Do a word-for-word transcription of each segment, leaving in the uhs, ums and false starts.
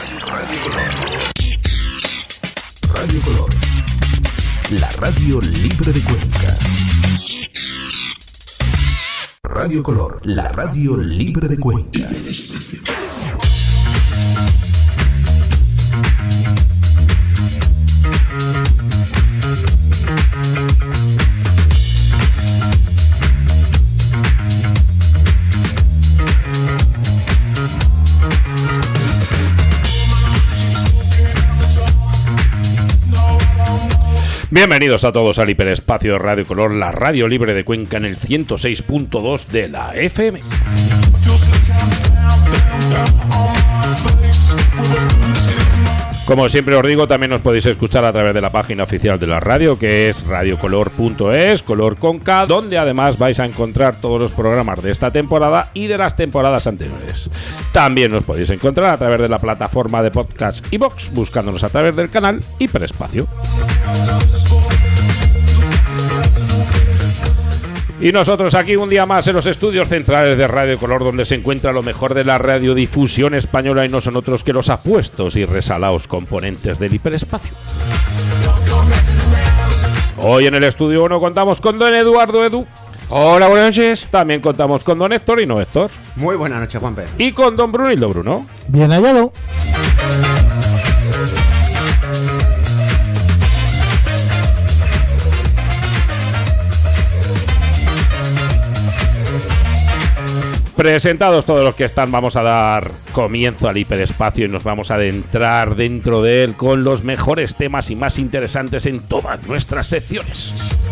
Radio Color. Radio Color. La radio libre de Cuenca. Radio Color, la radio libre de Cuenca. Bienvenidos a todos al hiperespacio de Radio Color, la radio libre de Cuenca en el ciento seis punto dos de la F M. Como siempre os digo, también os podéis escuchar a través de la página oficial de la radio, que es radiocolor punto es, color con K, donde además vais a encontrar todos los programas de esta temporada y de las temporadas anteriores. También os podéis encontrar a través de la plataforma de podcast iVoox, buscándonos a través del canal Hiperespacio. Y nosotros aquí un día más en los estudios centrales de Radio Color, donde se encuentra lo mejor de la radiodifusión española, y no son otros que los apuestos y resalados componentes del hiperespacio. Hoy en el estudio uno contamos con don Eduardo Edu. Hola, buenas noches. También contamos con don Héctor y no Héctor. Muy buenas noches, Juanpe. Y con don Brunildo Bruno. Bien hallado. Presentados todos los que están, vamos a dar comienzo al hiperespacio y nos vamos a adentrar dentro de él con los mejores temas y más interesantes en todas nuestras secciones.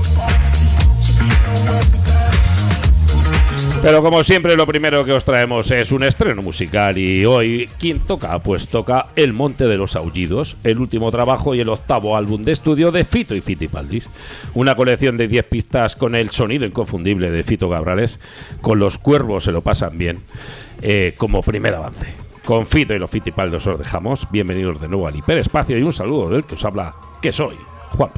Pero como siempre, lo primero que os traemos es un estreno musical, y hoy, ¿quién toca? Pues toca El Monte de los Aullidos, el último trabajo y el octavo álbum de estudio de Fito y Fitipaldis, una colección de diez pistas con el sonido inconfundible de Fito Cabrales, con Los Cuervos se lo pasan bien, eh, como primer avance. Con Fito y los Fitipaldos os dejamos. Bienvenidos de nuevo al hiperespacio y un saludo del que os habla, que soy Juanpe.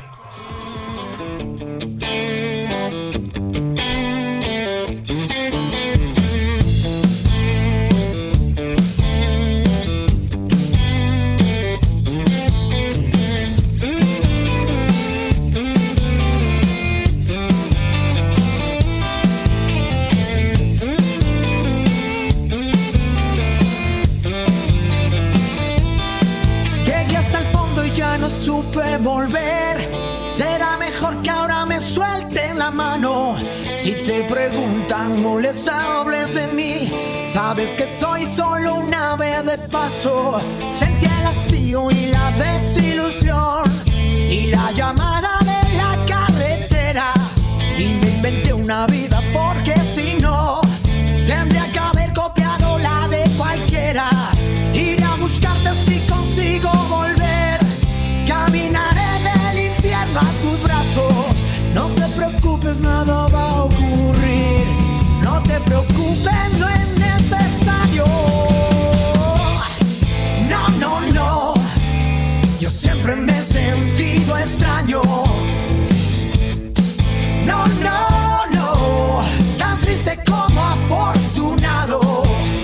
Volver, será mejor que ahora me suelten la mano. Si te preguntan, no les hables de mí. Sabes que soy solo un ave de paso. Sentí el hastío y la desilusión y la llamada de la carretera, y me inventé una vida porque si no tendría que haber copiado la de cualquiera. Iré a buscarte si consigo volver. Caminaré del infierno a tus brazos. No te preocupes, nada va a ocurrir. No te preocupes, no es necesario. No, no, no. Yo siempre me he sentido extraño. No, no, no. Tan triste como afortunado.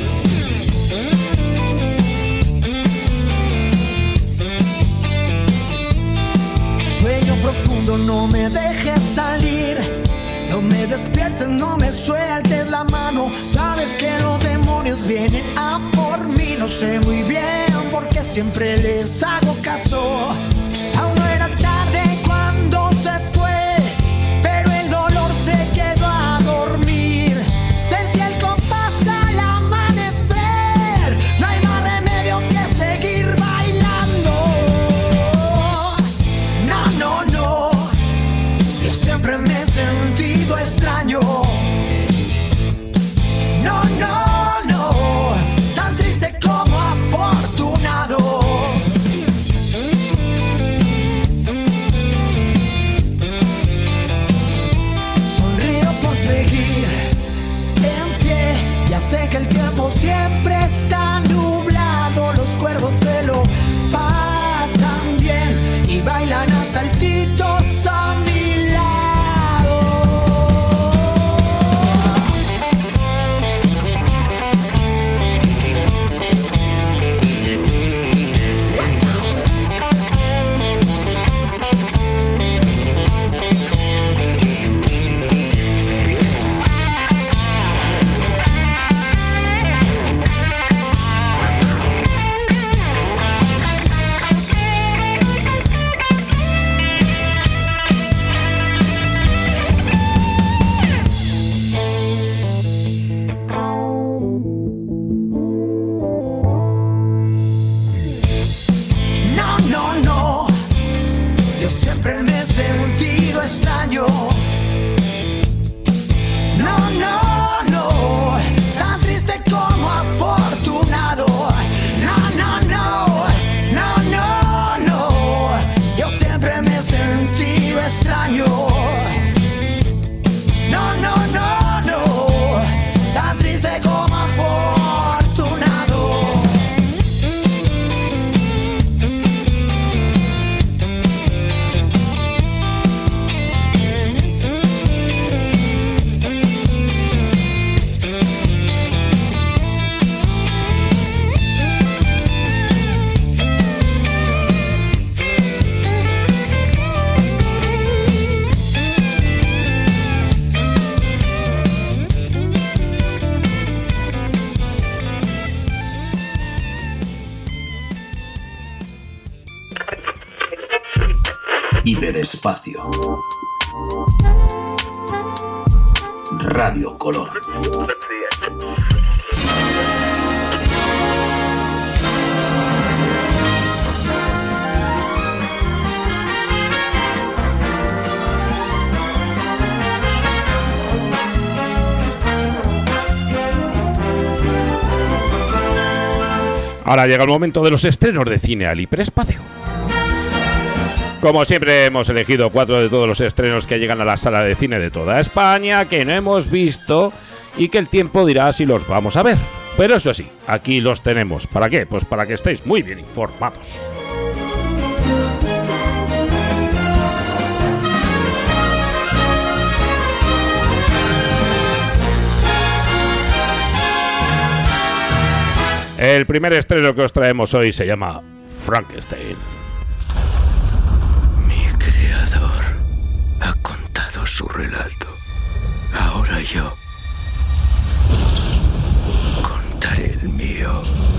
Sueño profundo, no me dejes salir. No me despiertes, no me sueltes la mano. Sabes que los demonios vienen a por mí. No sé muy bien por qué siempre les hago caso. Aún no era tarde cuando se fue, pero el dolor se quedó a dormir. Sentí el compás al amanecer. No hay más remedio que seguir bailando. No, no, no. Yo siempre me he sentido extraño. No, no, no. Tan triste como afortunado. Hiperespacio. Radio Color. Ahora llega el momento de los estrenos de cine al hiperespacio. Como siempre hemos elegido cuatro de todos los estrenos que llegan a la sala de cine de toda España, que no hemos visto y que el tiempo dirá si los vamos a ver. Pero eso sí, aquí los tenemos. ¿Para qué? Pues para que estéis muy bien informados. El primer estreno que os traemos hoy se llama Frankenstein. Mi creador ha contado su relato. Ahora yo contaré el mío.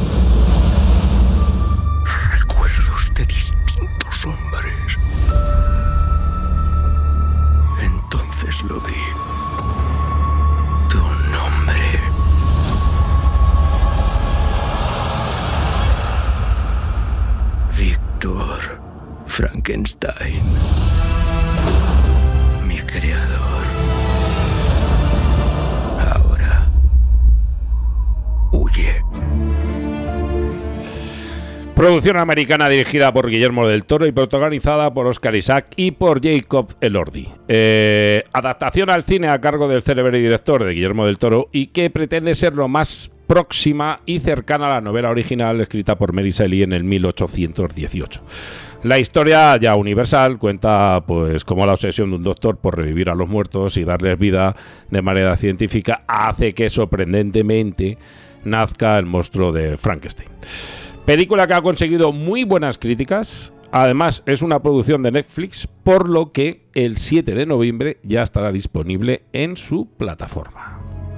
Recuerdos de distintos hombres. Entonces lo vi. Tu nombre. Víctor Frankenstein, mi creador. Ahora huye. Producción americana dirigida por Guillermo del Toro y protagonizada por Oscar Isaac y por Jacob Elordi. Eh, adaptación al cine a cargo del célebre director de Guillermo del Toro y que pretende ser lo más próxima y cercana a la novela original escrita por Mary Shelley en el mil ochocientos dieciocho. La historia, ya universal, cuenta pues cómo la obsesión de un doctor por revivir a los muertos y darles vida de manera científica hace que sorprendentemente nazca el monstruo de Frankenstein. Película que ha conseguido muy buenas críticas. Además es una producción de Netflix, por lo que el siete de noviembre ya estará disponible en su plataforma.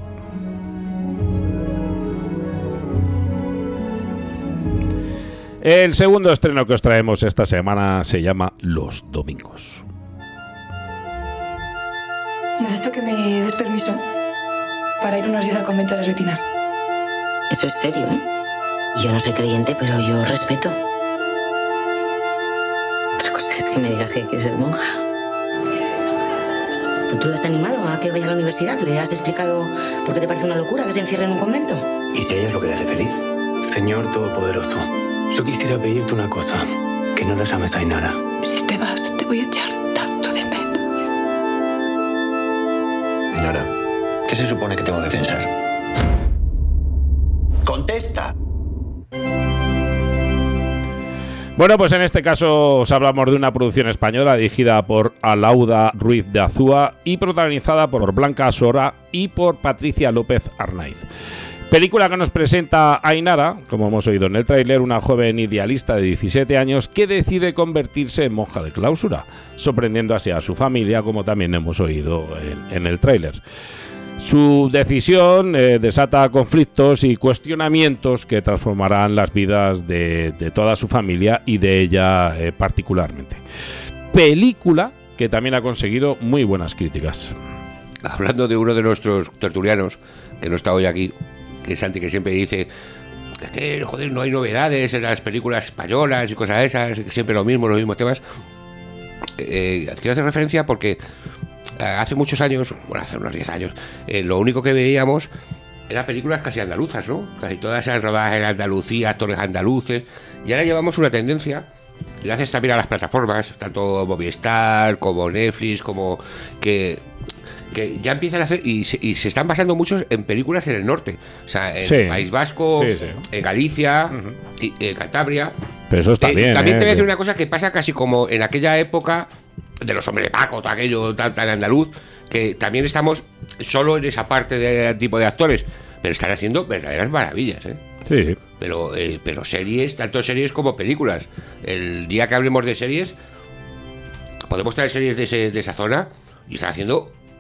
El segundo estreno que os traemos esta semana se llama Los Domingos. Necesito que me des permiso para ir unos días al convento de las vecinas. Eso es serio, ¿eh? Yo no soy creyente, pero yo respeto. Otra cosa es que me digas que quieres ser monja. ¿Tú le has animado a que vaya a la universidad? ¿Le has explicado por qué te parece una locura que se encierre en un convento? ¿Y si a ella es lo que le hace feliz? Señor Todopoderoso, yo quisiera pedirte una cosa, que no la llames Ainara. Si te vas, te voy a echar tanto de menos. Ainara, ¿qué se supone que tengo que pensar? ¡Contesta! Bueno, pues en este caso os hablamos de una producción española dirigida por Alauda Ruiz de Azúa y protagonizada por Blanca Sora y por Patricia López Arnaiz. Película que nos presenta a Ainara, como hemos oído en el tráiler, una joven idealista de diecisiete años que decide convertirse en monja de clausura, sorprendiendo así a su familia, como también hemos oído en, en el tráiler. Su decisión eh, desata conflictos y cuestionamientos que transformarán las vidas de, de toda su familia y de ella eh, particularmente. Película que también ha conseguido muy buenas críticas. Hablando de uno de nuestros tertulianos, que no está hoy aquí, que es Santi, que siempre dice que joder, no hay novedades en las películas españolas y cosas esas, que siempre lo mismo, los mismos temas. Eh, quiero hacer referencia porque hace muchos años, bueno, hace unos diez años, eh, lo único que veíamos eran películas casi andaluzas, ¿no? Casi todas eran rodadas en Andalucía, actores andaluces, y ahora llevamos una tendencia, gracias también a las plataformas, tanto Movistar como Netflix, como que... que ya empiezan a hacer y se, y se están basando muchos en películas en el norte, o sea, en sí. el País Vasco, sí, sí. en Galicia, uh-huh. y, en Cantabria. Pero eso está eh, bien. También eh, te voy a decir que... una cosa que pasa casi como en aquella época de los hombres de Paco, todo aquello tan, tan andaluz, que también estamos solo en esa parte de tipo de actores, pero están haciendo verdaderas maravillas, ¿eh? Sí. Pero, eh, pero series, tanto series como películas. El día que hablemos de series, podemos traer series de, ese, de esa zona y están haciendo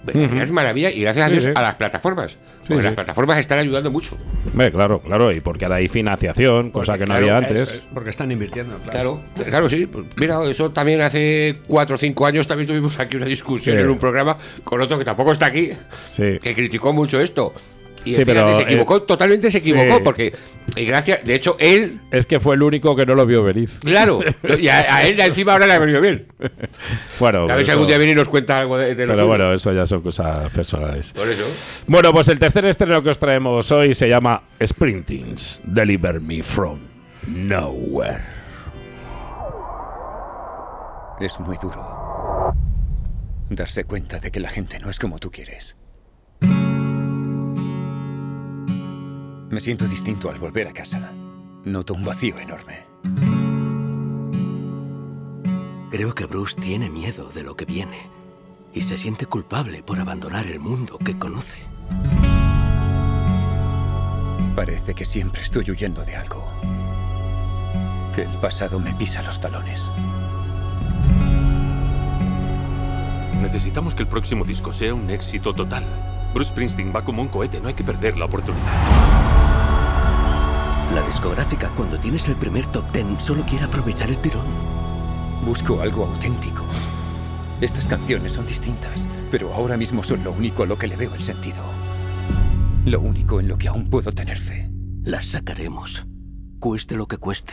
Uh-huh. Es maravilla y gracias a Dios sí, sí. a las plataformas. Sí, porque sí. las plataformas están ayudando mucho. Hombre, claro, claro, y porque ahora hay financiación, cosa porque, que no claro, había antes. Es, porque están invirtiendo, claro. Claro, claro, sí. Pues mira, eso también hace cuatro o cinco años también tuvimos aquí una discusión sí. en un programa con otro que tampoco está aquí, sí. que criticó mucho esto. Y sí, fíjate, pero, se equivocó, eh, totalmente se equivocó, sí. porque, y gracias, de hecho, él... Es que fue el único que no lo vio venir. Claro, y a, a él encima ahora le ha venido bien. Bueno, a ver si algún día viene y nos cuenta algo de, de Pero nosotros. Bueno, eso ya son cosas personales. Por eso. Bueno, pues el tercer estreno que os traemos hoy se llama Sprintings, Deliver Me From Nowhere. Es muy duro darse cuenta de que la gente no es como tú quieres. Me siento distinto al volver a casa. Noto un vacío enorme. Creo que Bruce tiene miedo de lo que viene y se siente culpable por abandonar el mundo que conoce. Parece que siempre estoy huyendo de algo. Que el pasado me pisa los talones. Necesitamos que el próximo disco sea un éxito total. Bruce Springsteen va como un cohete, no hay que perder la oportunidad. La discográfica, cuando tienes el primer top ten, solo quiere aprovechar el tirón. Busco algo auténtico. Estas canciones son distintas, pero ahora mismo son lo único a lo que le veo el sentido. Lo único en lo que aún puedo tener fe. Las sacaremos, cueste lo que cueste.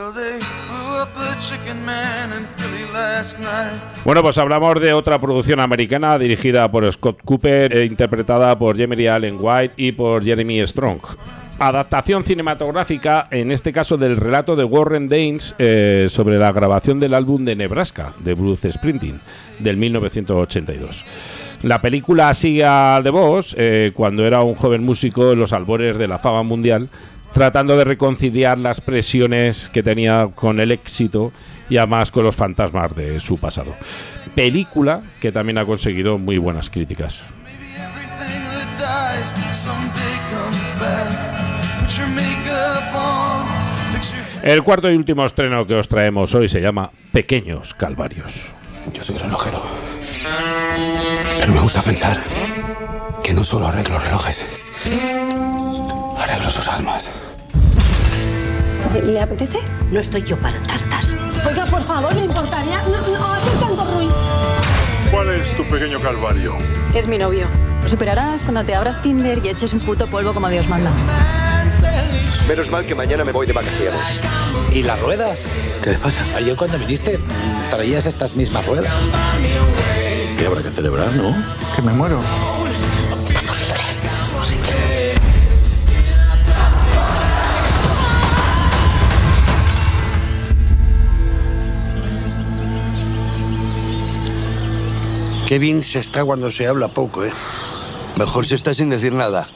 Bueno, pues hablamos de otra producción americana dirigida por Scott Cooper e interpretada por Jeremy Allen White y por Jeremy Strong. Adaptación cinematográfica, en este caso del relato de Warren Daines eh, sobre la grabación del álbum de Nebraska, de Bruce Springsteen, del mil novecientos ochenta y dos. La película sigue a The Boss eh, cuando era un joven músico en los albores de la fama mundial, tratando de reconciliar las presiones que tenía con el éxito y además con los fantasmas de su pasado. Película que también ha conseguido muy buenas críticas. El cuarto y último estreno que os traemos hoy se llama Pequeños Calvarios. Yo soy relojero, pero me gusta pensar que no solo arreglo relojes, arreglo sus almas. ¿Le apetece? No estoy yo para tartas. Oiga, por favor, ¿le importaría? No, no hace tanto ruido. ¿Cuál es tu pequeño calvario? Es mi novio. Lo superarás cuando te abras Tinder y eches un puto polvo como Dios manda. Menos mal que mañana me voy de vacaciones. ¿Y las ruedas? ¿Qué te pasa? Ayer cuando viniste traías estas mismas ruedas. ¿Qué habrá que celebrar, no? Que me muero. Estás horrible. Horrible. Qué bien se está cuando se habla poco, ¿eh? Mejor se está sin decir nada.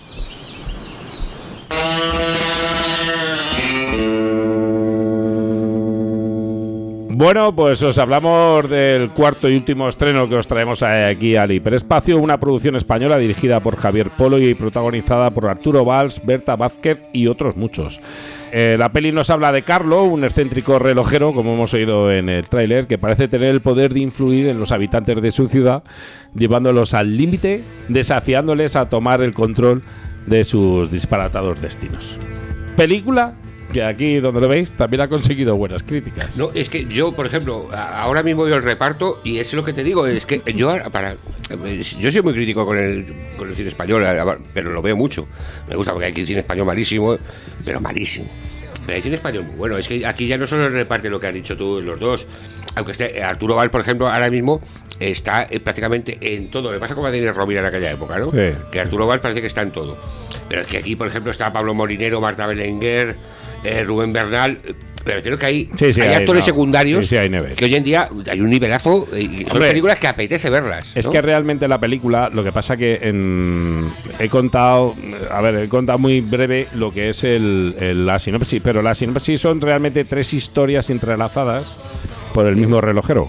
Bueno, pues os hablamos del cuarto y último estreno que os traemos aquí al Hiperespacio, una producción española dirigida por Javier Polo y protagonizada por Arturo Valls, Berta Vázquez y otros muchos. Eh, la peli nos habla de Carlo, un excéntrico relojero, como hemos oído en el tráiler, que parece tener el poder de influir en los habitantes de su ciudad, llevándolos al límite, desafiándoles a tomar el control de sus disparatados destinos. Película que aquí, donde lo veis, también ha conseguido buenas críticas. No, es que yo, por ejemplo, ahora mismo veo el reparto y es lo que te digo, es que yo para yo soy muy crítico con el, con el cine español, pero lo veo mucho. Me gusta porque hay cine español malísimo, pero malísimo. Pero hay cine español muy bueno. Es que aquí ya no solo el reparte lo que has dicho tú, los dos, aunque esté Arturo Valls, por ejemplo, ahora mismo está prácticamente en todo. Le pasa como a Denis Rovira en aquella época, ¿no? Sí. Que Arturo Valls parece que está en todo. Pero es que aquí, por ejemplo, está Pablo Molinero, Marta Belenguer, eh, Rubén Bernal. Me refiero que hay, sí, sí, hay, hay actores no. secundarios sí, sí, hay que hoy en día hay un nivelazo y son Hombre, películas que apetece verlas, ¿no? Es que realmente la película, lo que pasa que en, he contado, a ver, he contado muy breve lo que es el, el, la sinopsis, pero la sinopsis son realmente tres historias entrelazadas por el mismo relojero.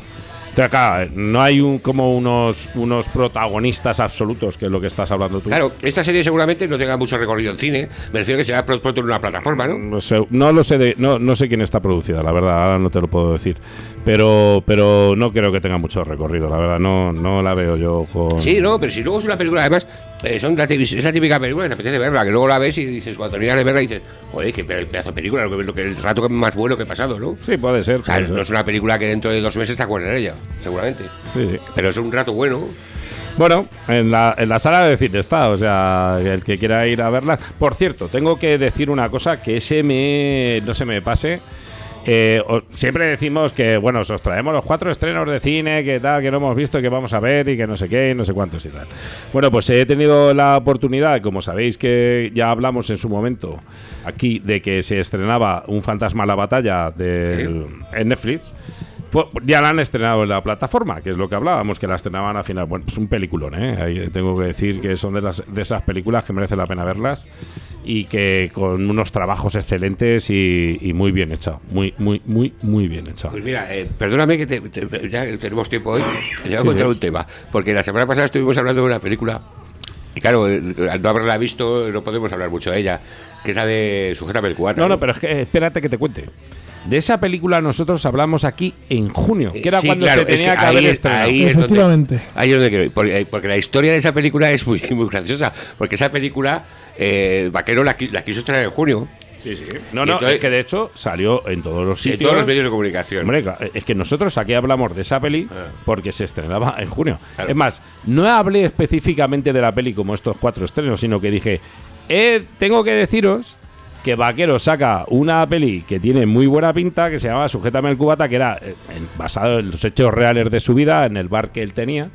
Acá, no hay un, como unos, unos protagonistas absolutos, que es lo que estás hablando tú. Claro, esta serie seguramente no tenga mucho recorrido en cine. Me refiero que será pronto en una plataforma, ¿no? No sé, no lo sé, de, no, no sé quién está producida, la verdad, ahora no te lo puedo decir. Pero pero no creo que tenga mucho recorrido, la verdad, no, no la veo yo con... Sí, no, pero si luego es una película, además, eh, son la, es la típica película que te apetece verla, que luego la ves y dices, cuando terminas de verla, dices, joder, qué pedazo de película, lo que, lo que, el rato más bueno que he pasado, ¿no? Sí, puede ser. O sea, puede no ser. es una película que dentro de dos meses te acuerdas de ella, seguramente. Sí, sí. Pero es un rato bueno. Bueno, en la, en la sala de cine está, o sea, el que quiera ir a verla. Por cierto, tengo que decir una cosa que ese me no se me pase. Eh, o, siempre decimos que, bueno, os traemos los cuatro estrenos de cine, que tal, que no hemos visto y que vamos a ver y que no sé qué, y no sé cuántos y tal. Bueno, pues he tenido la oportunidad, como sabéis que ya hablamos en su momento aquí, de que se estrenaba Un fantasma a la batalla del, ¿sí? en Netflix. Pues ya la han estrenado en la plataforma, que es lo que hablábamos, que la estrenaban al final. Bueno, es un peliculón, ¿eh? Ahí tengo que decir que son de, las, de esas películas que merece la pena verlas y que con unos trabajos excelentes y, y muy bien hecho. Muy, muy, muy, muy bien hecho. Pues mira, eh, perdóname que te, te, ya tenemos tiempo hoy. Te voy a Sí, contar sí. un tema. Porque la semana pasada estuvimos hablando de una película. Y claro, al no haberla visto, no podemos hablar mucho de ella. Que es la de Sujétame el cubata. No, no, pero es que espérate que te cuente. De esa película nosotros hablamos aquí en junio, que era Sí, cuando claro, se tenía es que que haber ahí es- estrenado. ahí es donde- Efectivamente. Ahí es donde quiero ir, porque, porque la historia de esa película es muy, muy graciosa. Porque esa película, eh, Vaquero la, qui- la quiso estrenar en junio. Sí, sí. No, Y no, entonces- es que de hecho salió en todos los En sitios. todos los medios de comunicación. Hombre, es que nosotros aquí hablamos de esa peli Ah. porque se estrenaba en junio. Claro. Es más, no hablé específicamente de la peli como estos cuatro estrenos, sino que dije, eh, tengo que deciros que Vaquero saca una peli que tiene muy buena pinta, que se llama Sujétame el cubata, que era eh, en- basado en los hechos reales de su vida, en el bar que él tenía.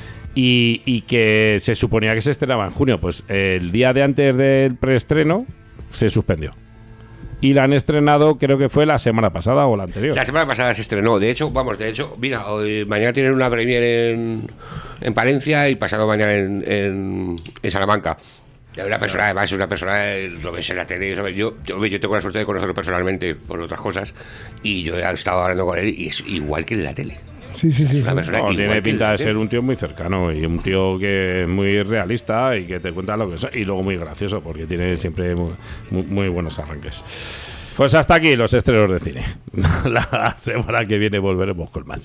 Y, y que se suponía que se estrenaba en junio. Pues eh, el día de antes del preestreno se suspendió. Y la han estrenado, creo que fue la semana pasada o la anterior. La semana pasada se estrenó. De hecho, vamos, de hecho, mira, hoy, mañana tienen una premiere en, en Palencia y pasado mañana en, en, en Salamanca. Y una persona, además, es una persona, eh, lo ves en la tele. ¿Sabes? Yo, yo, yo tengo la suerte de conocerlo personalmente por otras cosas. Y yo he estado hablando con él y es igual que en la tele. Sí, sí, sí. Es una sí. persona No, igual tiene que pinta en la de ser tele. un tío muy cercano y un tío que es muy realista y que te cuenta lo que es. Y luego muy gracioso porque tiene siempre muy, muy, muy buenos arranques. Pues hasta aquí los estrenos de cine. La semana que viene volveremos con más.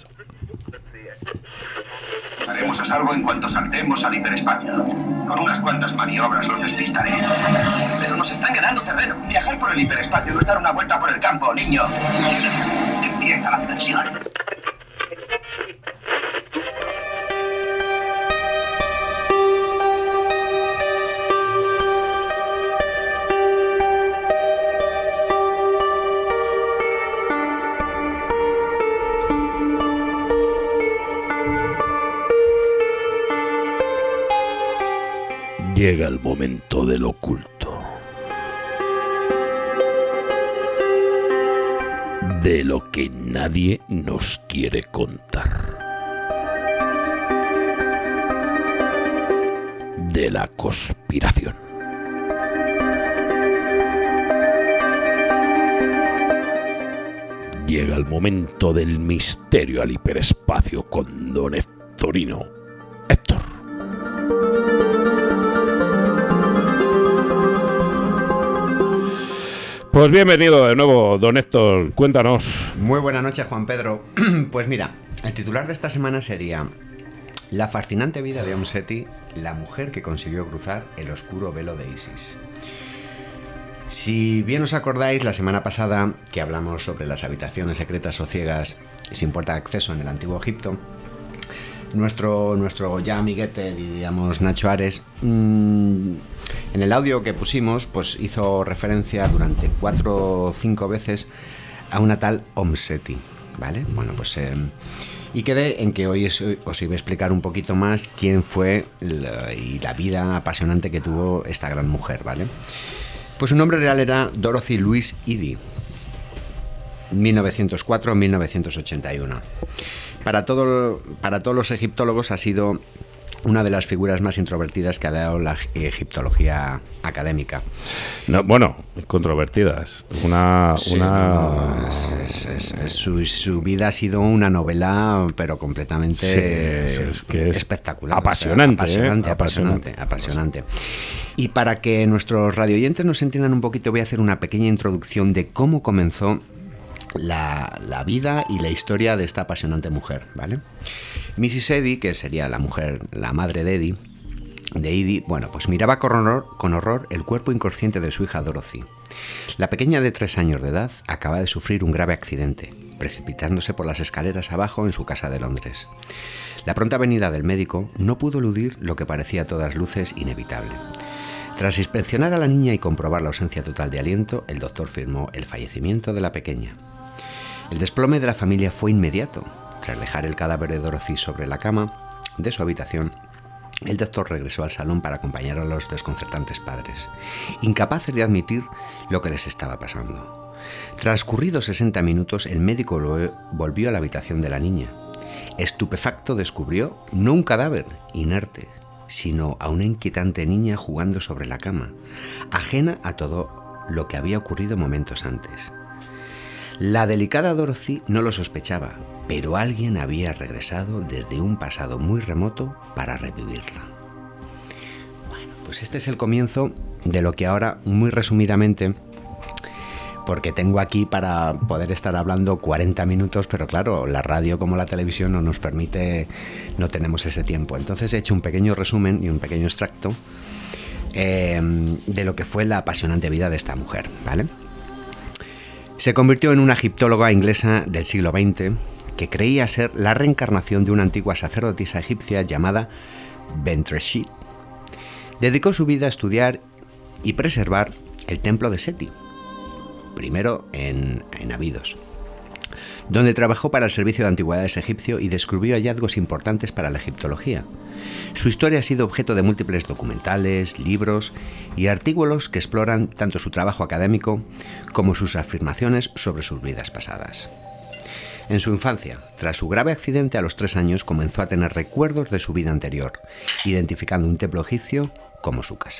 Estaremos a salvo en cuanto saltemos al hiperespacio. Con unas cuantas maniobras los despistaré. Pero nos están ganando terreno. Viajar por el hiperespacio no es dar una vuelta por el campo, niño. Empieza la diversión. Llega el momento del oculto. De lo que nadie nos quiere contar. De la conspiración. Llega el momento del misterio al hiperespacio con don Hectorino. Héctor. Pues bienvenido de nuevo, don Héctor, cuéntanos. Muy buenas noches, Juan Pedro. Pues mira, el titular de esta semana sería La fascinante vida de Om Seti, la mujer que consiguió cruzar el oscuro velo de Isis. Si bien os acordáis, la semana pasada que hablamos sobre las habitaciones secretas o ciegas sin puerta de acceso en el antiguo Egipto, nuestro, nuestro ya amiguete, diríamos Nacho Ares, mmm, en el audio que pusimos, pues hizo referencia durante cuatro o cinco veces a una tal Om Seti, ¿vale? Bueno, pues... Eh, y quedé en que hoy os, os iba a explicar un poquito más quién fue la, y la vida apasionante que tuvo esta gran mujer, ¿vale? Pues su nombre real era Dorothy Louise Eddy, mil novecientos cuatro a mil novecientos ochenta y uno. Para, todo, para todos los egiptólogos ha sido una de las figuras más introvertidas que ha dado la egiptología académica. No, bueno, controvertidas. Una, Sí, una no, es, es, es, es su, su vida ha sido una novela, pero completamente sí, es que es espectacular. Apasionante, o sea, apasionante, ¿eh? apasionante, apasionante. Y para que nuestros radioyentes nos entiendan un poquito, voy a hacer una pequeña introducción de cómo comenzó la, la vida y la historia de esta apasionante mujer, ¿vale? missus Eddy, que sería la mujer, la madre de Eddie, de Edie, bueno, pues miraba con horror, con horror el cuerpo inconsciente de su hija Dorothy. La pequeña de tres años de edad acaba de sufrir un grave accidente, precipitándose por las escaleras abajo en su casa de Londres. La pronta venida del médico no pudo eludir lo que parecía a todas luces inevitable. Tras inspeccionar a la niña y comprobar la ausencia total de aliento, el doctor firmó el fallecimiento de la pequeña. El desplome de la familia fue inmediato. Tras dejar el cadáver de Dorothy sobre la cama de su habitación, el doctor regresó al salón para acompañar a los desconcertantes padres, incapaces de admitir lo que les estaba pasando. Transcurridos sesenta minutos, el médico volvió a la habitación de la niña. Estupefacto descubrió no un cadáver inerte, sino a una inquietante niña jugando sobre la cama, ajena a todo lo que había ocurrido momentos antes. La delicada Dorothy no lo sospechaba, pero alguien había regresado desde un pasado muy remoto para revivirla. Bueno, pues este es el comienzo de lo que ahora, muy resumidamente, porque tengo aquí para poder estar hablando cuarenta minutos, pero claro, la radio como la televisión no nos permite, no tenemos ese tiempo. Entonces he hecho un pequeño resumen y un pequeño extracto eh, de lo que fue la apasionante vida de esta mujer, ¿vale? Se convirtió en una egiptóloga inglesa del siglo veinte que creía ser la reencarnación de una antigua sacerdotisa egipcia llamada Bentreshit. Dedicó su vida a estudiar y preservar el templo de Seti, primero en, en Abidos, donde trabajó para el Servicio de Antigüedades egipcio y descubrió hallazgos importantes para la egiptología. Su historia ha sido objeto de múltiples documentales, libros y artículos que exploran tanto su trabajo académico como sus afirmaciones sobre sus vidas pasadas. En su infancia, tras su grave accidente a los tres años, comenzó a tener recuerdos de su vida anterior, identificando un templo egipcio como su casa.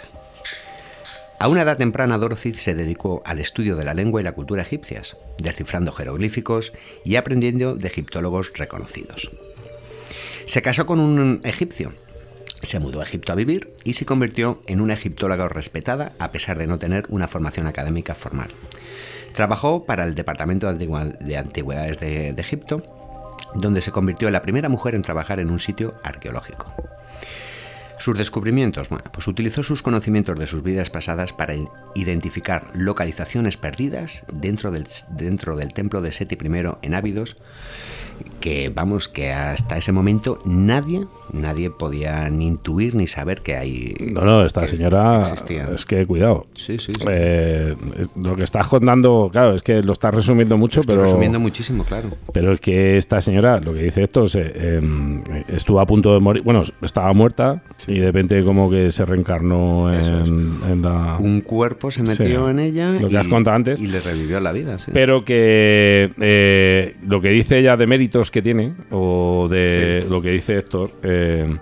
A una edad temprana, Dorothy se dedicó al estudio de la lengua y la cultura egipcias, descifrando jeroglíficos y aprendiendo de egiptólogos reconocidos. Se casó con un egipcio, se mudó a Egipto a vivir y se convirtió en una egiptóloga respetada a pesar de no tener una formación académica formal. Trabajó para el Departamento de Antigüedades de, de Egipto, donde se convirtió en la primera mujer en trabajar en un sitio arqueológico. Sus descubrimientos, bueno, pues utilizó sus conocimientos de sus vidas pasadas para identificar localizaciones perdidas dentro del, dentro del templo de Seti primero en Abidos, que vamos, que hasta ese momento nadie, nadie podía ni intuir ni saber que hay. No, no, esta que, señora, que es que cuidado. Sí, sí, sí. Eh, lo que estás contando, claro, es que lo estás resumiendo mucho, Estoy pero. resumiendo muchísimo, claro. Pero es que esta señora, lo que dice esto, se, eh, estuvo a punto de morir. Bueno, estaba muerta sí. y de repente como que se reencarnó en, es. en la. Un cuerpo se metió sí, en ella. Lo que y, has contado antes. Y le revivió la vida, sí. Pero que eh, lo que dice ella de méritos que tiene, o de sí. lo que dice Héctor, eh,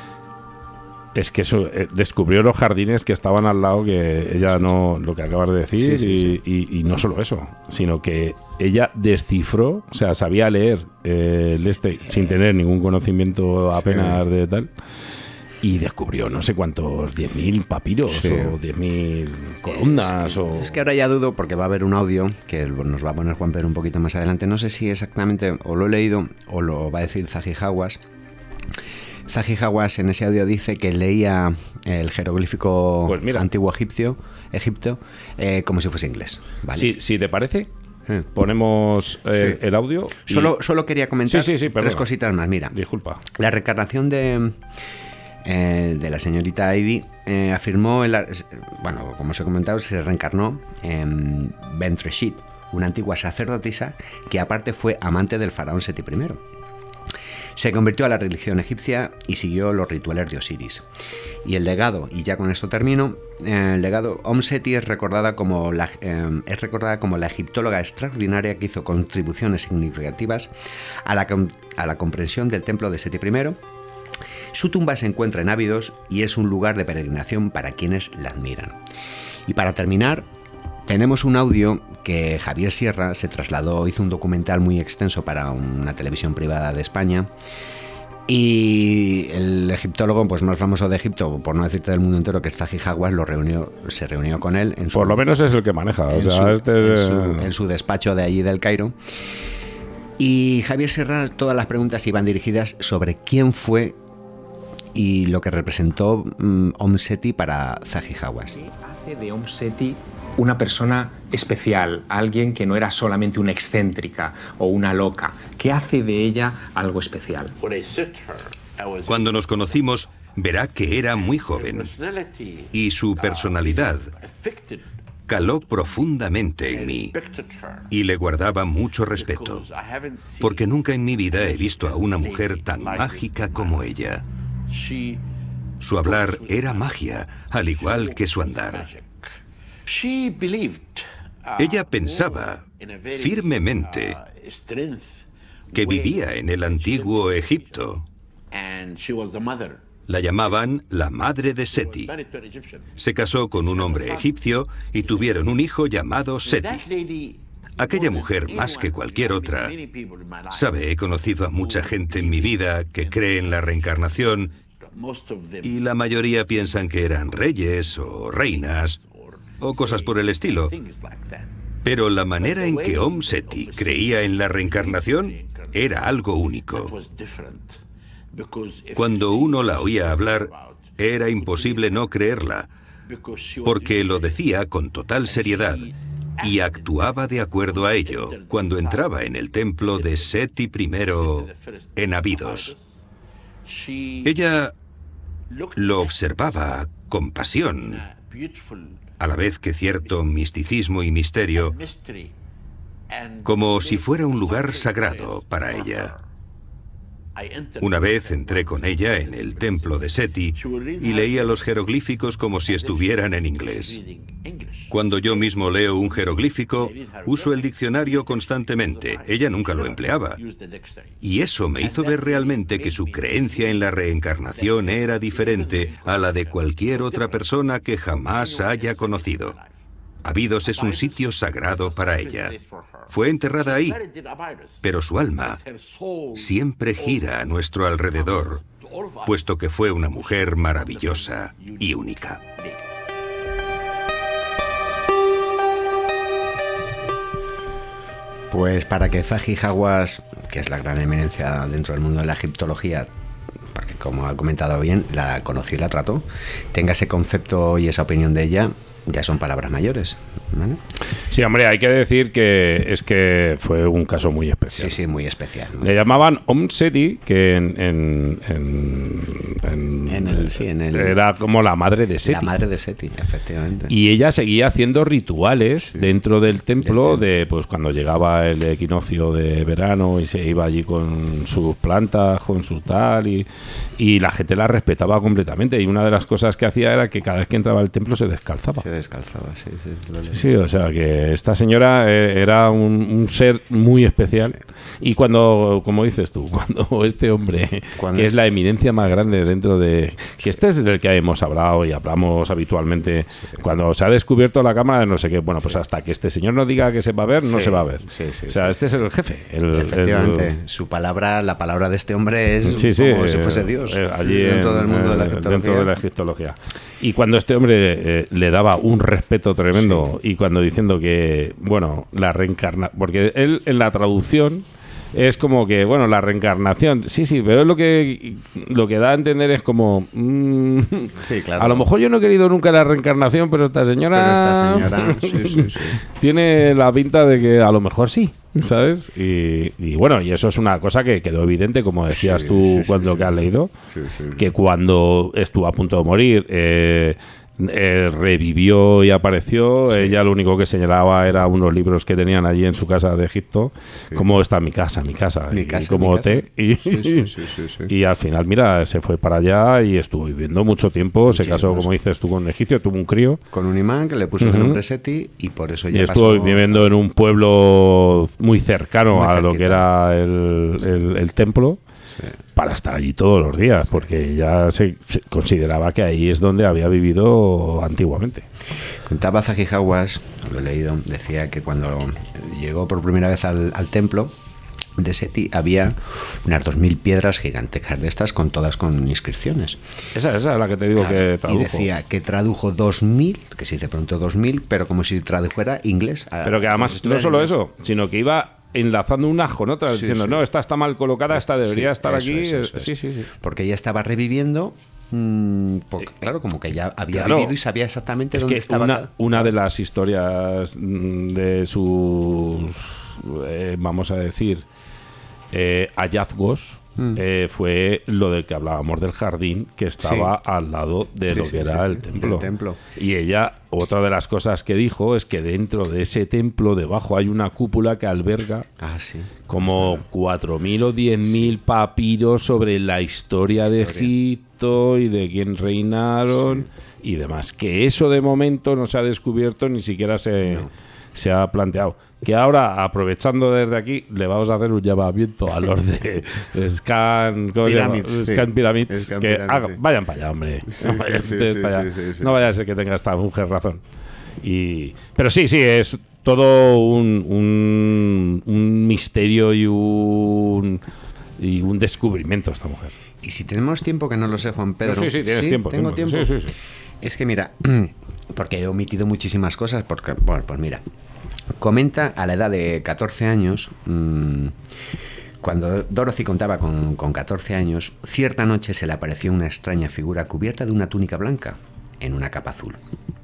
es que eso, eh, descubrió los jardines que estaban al lado, que ella no, lo que acabas de decir, sí, sí, y, sí. Y, y no solo eso, sino que ella descifró, o sea, sabía leer eh, el este sin tener ningún conocimiento apenas sí. de tal, y descubrió no sé cuántos, diez mil papiros sí. o diez mil columnas. Es, o... es que ahora ya dudo, porque va a haber un audio que nos va a poner Juan Pedro un poquito más adelante. No sé si exactamente o lo he leído o lo va a decir Zahi Hawass. Zahi Hawass en ese audio dice que leía el jeroglífico pues antiguo egipcio, Egipto eh, como si fuese inglés. ¿Vale? Sí, si te parece, eh. ponemos eh, sí. el audio. Y... Solo, solo quería comentar sí, sí, sí, tres cositas más. Mira, disculpa. La reencarnación de... Eh, de la señorita Edie eh, afirmó, el, bueno, como os he comentado, se reencarnó en Bentreshit, una antigua sacerdotisa que aparte fue amante del faraón Seti primero. Se convirtió a la religión egipcia y siguió los rituales de Osiris. Y el legado, y ya con esto termino, eh, el legado Om Seti es recordada como la, eh, es recordada como la egiptóloga extraordinaria que hizo contribuciones significativas a la, a la comprensión del templo de Seti primero. Su tumba se encuentra en Abidos y es un lugar de peregrinación para quienes la admiran. Y para terminar, tenemos un audio que Javier Sierra se trasladó, hizo un documental muy extenso para una televisión privada de España, y el egiptólogo pues más famoso de Egipto, por no decirte del mundo entero, que es Zahi Hawass, lo reunió, se reunió con él en su, por lo menos es el que maneja, o en, sea, su, este en, su, en su despacho de allí del Cairo. Y Javier Sierra, todas las preguntas iban dirigidas sobre quién fue y lo que representó um, Om Seti para Zahi Hawass. ¿Qué hace de Om Seti una persona especial, alguien que no era solamente una excéntrica o una loca? ¿Qué hace de ella algo especial? Cuando nos conocimos, verá que era muy joven y su personalidad caló profundamente en mí y le guardaba mucho respeto, porque nunca en mi vida he visto a una mujer tan mágica como ella. Su hablar era magia, al igual que su andar. Ella pensaba firmemente que vivía en el antiguo Egipto. La llamaban la madre de Seti. Se casó con un hombre egipcio y tuvieron un hijo llamado Seti. Aquella mujer, más que cualquier otra, sabe, he conocido a mucha gente en mi vida que cree en la reencarnación y la mayoría piensan que eran reyes o reinas o cosas por el estilo. Pero la manera en que Om Seti creía en la reencarnación era algo único. Cuando uno la oía hablar, era imposible no creerla, porque lo decía con total seriedad y actuaba de acuerdo a ello cuando entraba en el templo de Seti primero en Abidos. Ella lo observaba con pasión, a la vez que cierto misticismo y misterio, como si fuera un lugar sagrado para ella. Una vez entré con ella en el templo de Seti y leía los jeroglíficos como si estuvieran en inglés. Cuando yo mismo leo un jeroglífico, uso el diccionario constantemente. Ella nunca lo empleaba. Y eso me hizo ver realmente que su creencia en la reencarnación era diferente a la de cualquier otra persona que jamás haya conocido. Abidos es un sitio sagrado para ella. Fue enterrada ahí, pero su alma siempre gira a nuestro alrededor, puesto que fue una mujer maravillosa y única. Pues para que Zahi Hawass, que es la gran eminencia dentro del mundo de la egiptología, porque como ha comentado bien, la conoció y la trató, tenga ese concepto y esa opinión de ella, ya son palabras mayores, ¿vale? Sí, hombre, hay que decir que es que fue un caso muy especial. Sí, sí, muy especial. Muy Le llamaban Om Seti, que en, en, en, en, en el, sí, en el, era como la madre de Seti. La madre de Seti, efectivamente. Y ella seguía haciendo rituales sí. dentro del templo, de pues cuando llegaba el equinoccio de verano y se iba allí con sus plantas, con su tal, y, y la gente la respetaba completamente. Y una de las cosas que hacía era que cada vez que entraba al templo se descalzaba. Se descalzaba, sí, sí. Sí, sí, o sea que esta señora eh, era un, un ser muy especial. Sí. Y cuando, como dices tú, cuando este hombre, ¿Cuándo? que es la eminencia más grande dentro de... Que este es del que hemos hablado y hablamos habitualmente, sí. cuando se ha descubierto la cámara de no sé qué, bueno, pues sí. hasta que este señor no diga que se va a ver, no sí. se va a ver. Sí, sí, o sea, sí, este sí. es el jefe. El, Efectivamente, el, su palabra, la palabra de este hombre es sí, sí, como si fuese Dios. Eh, allí dentro en, del mundo de la egiptología. Dentro de la egiptología. Y cuando este hombre eh, le daba un respeto tremendo sí. y cuando diciendo que, bueno, la reencarnación, porque él en la traducción es como que, bueno, la reencarnación, sí, sí, pero es lo que lo que da a entender es como mmm, sí, claro. A lo mejor yo no he querido nunca la reencarnación, pero esta señora, pero esta señora sí, sí, sí. tiene la pinta de que a lo mejor sí, ¿sabes? Y, y bueno, y eso es una cosa que quedó evidente, como decías sí, tú sí, cuando sí, que sí. has leído, sí, sí, sí. que cuando estuvo a punto de morir, eh, Eh, revivió y apareció. Sí. Ella lo único que señalaba era unos libros que tenían allí en su casa de Egipto, sí. como está mi casa, mi casa, mi y, casa, como mi té casa. Y, sí, sí, sí, sí, sí. y al final, mira, se fue para allá y estuvo viviendo mucho tiempo. Muchísimo. Se casó, como dices tú, con un egipcio, tuvo un crío con un imán que le puso uh-huh. el nombre Seti y por eso ya y estuvo pasó... viviendo en un pueblo muy cercano muy a lo que era el, el, el templo. sí. para estar allí todos los días, porque ya se, se consideraba que ahí es donde había vivido antiguamente. Contaba Zaki Hawass, lo he leído, decía que cuando llegó por primera vez al, al templo de Seti había unas dos mil piedras gigantescas de estas, con todas con inscripciones. Esa, esa es la que te digo, claro, que tradujo. Y decía que tradujo dos mil, que se dice pronto dos mil, pero como si tradujera inglés. A, pero que además no solo eso, sino que iba enlazando unas con otras, sí, diciendo, sí. no, esta está mal colocada, esta debería sí, estar eso, aquí. Eso, eso, sí, sí, sí. Porque ella estaba reviviendo, mmm, porque, claro, como que ya había claro, vivido y sabía exactamente es dónde que estaba. Una, una de las historias de sus, eh, vamos a decir, Eh, hallazgos mm. eh, fue lo del que hablábamos del jardín que estaba sí. al lado de sí, lo que sí, era sí, el, templo. el templo. Y ella, otra de las cosas que dijo es que dentro de ese templo, debajo hay una cúpula que alberga ah, sí. como cuatro mil o diez mil sí. papiros sobre la historia, historia de Egipto y de quién reinaron sí. y demás. Que eso de momento no se ha descubierto, ni siquiera se, no. se ha planteado. Que ahora, aprovechando desde aquí, le vamos a hacer un llamamiento a los de Scan Pyramids, Scan sí. Pyramids Scan que Pyramids, haga, sí. vayan para allá, hombre. Sí, no, vayan sí, sí, para allá. Sí, sí, sí. No vaya a ser que tenga esta mujer razón. Y, pero sí, sí, es todo un, un, un misterio y un, y un descubrimiento esta mujer. Y si tenemos tiempo, que no lo sé, Juan Pedro. No, sí, sí, tienes ¿Sí? tiempo. ¿Tengo tiempo? tiempo? Sí, sí, sí. Es que mira, porque he omitido muchísimas cosas, porque, bueno, pues mira, comenta a la edad de catorce años, mmm, cuando Dorothy contaba con, con catorce años, cierta noche se le apareció una extraña figura cubierta de una túnica blanca en una capa azul.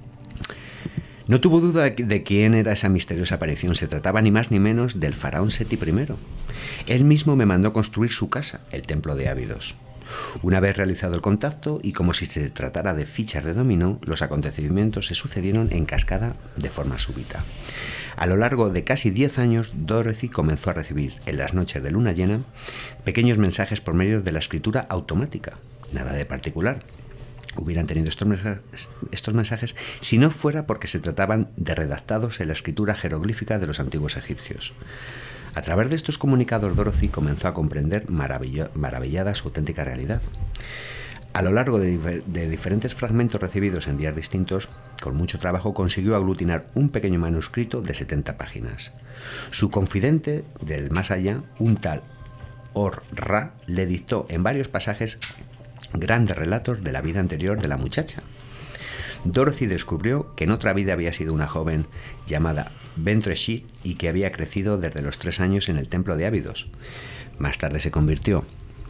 No tuvo duda de quién era esa misteriosa aparición. Se trataba ni más ni menos del faraón Seti primero. Él mismo me mandó construir su casa, el templo de Abidos. Una vez realizado el contacto, y como si se tratara de fichas de dominó, los acontecimientos se sucedieron en cascada de forma súbita. A lo largo de casi diez años, Dorothy comenzó a recibir, en las noches de luna llena, pequeños mensajes por medio de la escritura automática. Nada de particular hubieran tenido estos mensajes, estos mensajes si no fuera porque se trataban de redactados en la escritura jeroglífica de los antiguos egipcios. A través de estos comunicados, Dorothy comenzó a comprender maravillo- maravillada su auténtica realidad. A lo largo de, dif- de diferentes fragmentos recibidos en días distintos, con mucho trabajo consiguió aglutinar un pequeño manuscrito de setenta páginas. Su confidente del más allá, un tal Or-Ra, le dictó en varios pasajes grandes relatos de la vida anterior de la muchacha. Dorothy descubrió que en otra vida había sido una joven llamada Bentreshit y que había crecido desde los tres años en el templo de Abidos. Más tarde se convirtió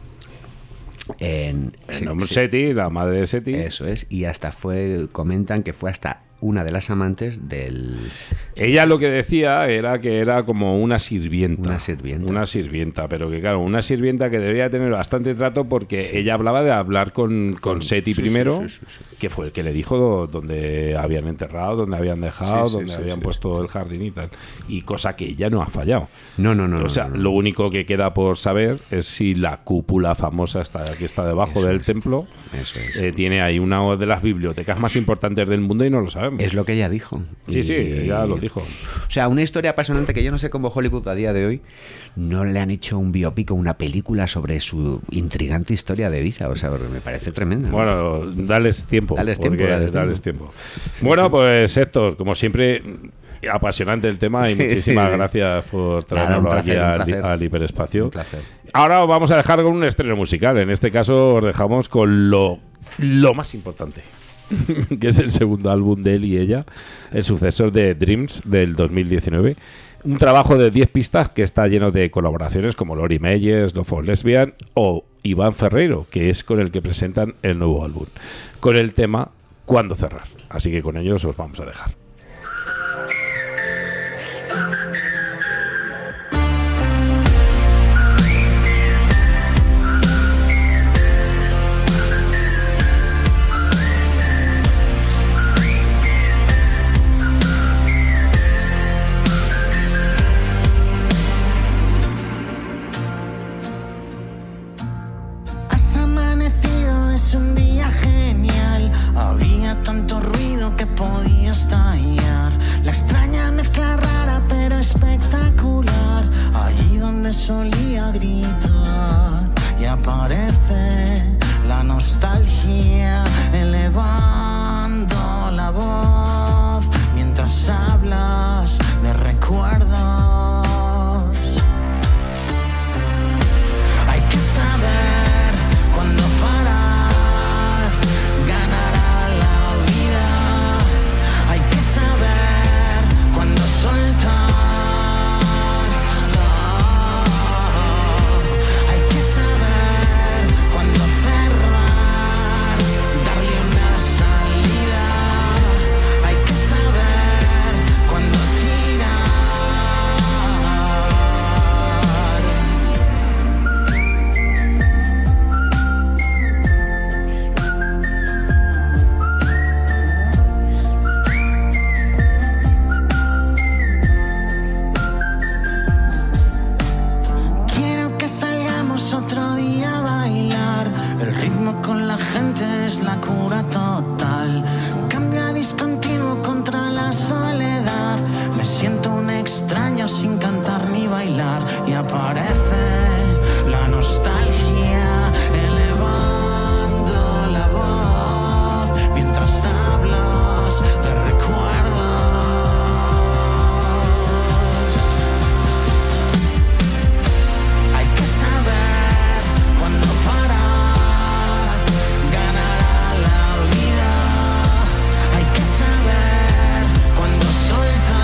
en... en Seti, la madre de Seti. Eso es, y hasta fue, comentan que fue hasta una de las amantes del... Ella lo que decía era que era como una sirvienta. Una sirvienta. Una sirvienta, pero que claro, una sirvienta que debería tener bastante trato porque sí. ella hablaba de hablar con, con, con Seti sí, primero, sí, sí, sí, sí. que fue el que le dijo dónde habían enterrado, dónde habían dejado, sí, sí, dónde sí, habían sí, puesto sí. el jardín y tal. Y cosa que ella no ha fallado. No, no, no. O sea, no, no. lo único que queda por saber es si la cúpula famosa está, que está debajo Eso del es. templo Eso es. Eh, tiene ahí una de las bibliotecas más importantes del mundo y no lo sabemos. Es lo que ella dijo. Sí, y... sí, ella lo dijo. O sea, una historia apasionante que yo no sé cómo Hollywood a día de hoy no le han hecho un biopic o una película sobre su intrigante historia de vida. O sea, porque me parece tremenda, ¿no? Bueno, dales tiempo. Dales tiempo, dales, dales tiempo. tiempo. Sí, bueno, sí. Pues Héctor, como siempre, apasionante el tema y sí, muchísimas sí. gracias por traernos aquí al, al hiperespacio. Un placer. Ahora os vamos a dejar con un estreno musical. En este caso os dejamos con lo, lo más importante, que es el segundo álbum de él y ella, el sucesor de Dreams del dos mil diecinueve. Un trabajo de diez pistas que está lleno de colaboraciones como Lori Meyers, Love for Lesbian o Iván Ferreiro, que es con el que presentan el nuevo álbum, con el tema Cuándo cerrar. Así que con ellos os vamos a dejar. Un día genial, había tanto ruido que podía estallar. La extraña mezcla rara pero espectacular, allí donde solía gritar. y aparece la nostalgia elevando la voz mientras hablas de recuerdos. Hay que saber cuándo parar, ganar a la vida. Hay que saber cuándo soltar. Sin cantar ni bailar y aparece la nostalgia elevando la voz mientras hablas de recuerdos. Hay que saber cuándo parar, ganar a la vida. Hay que saber cuándo soltar.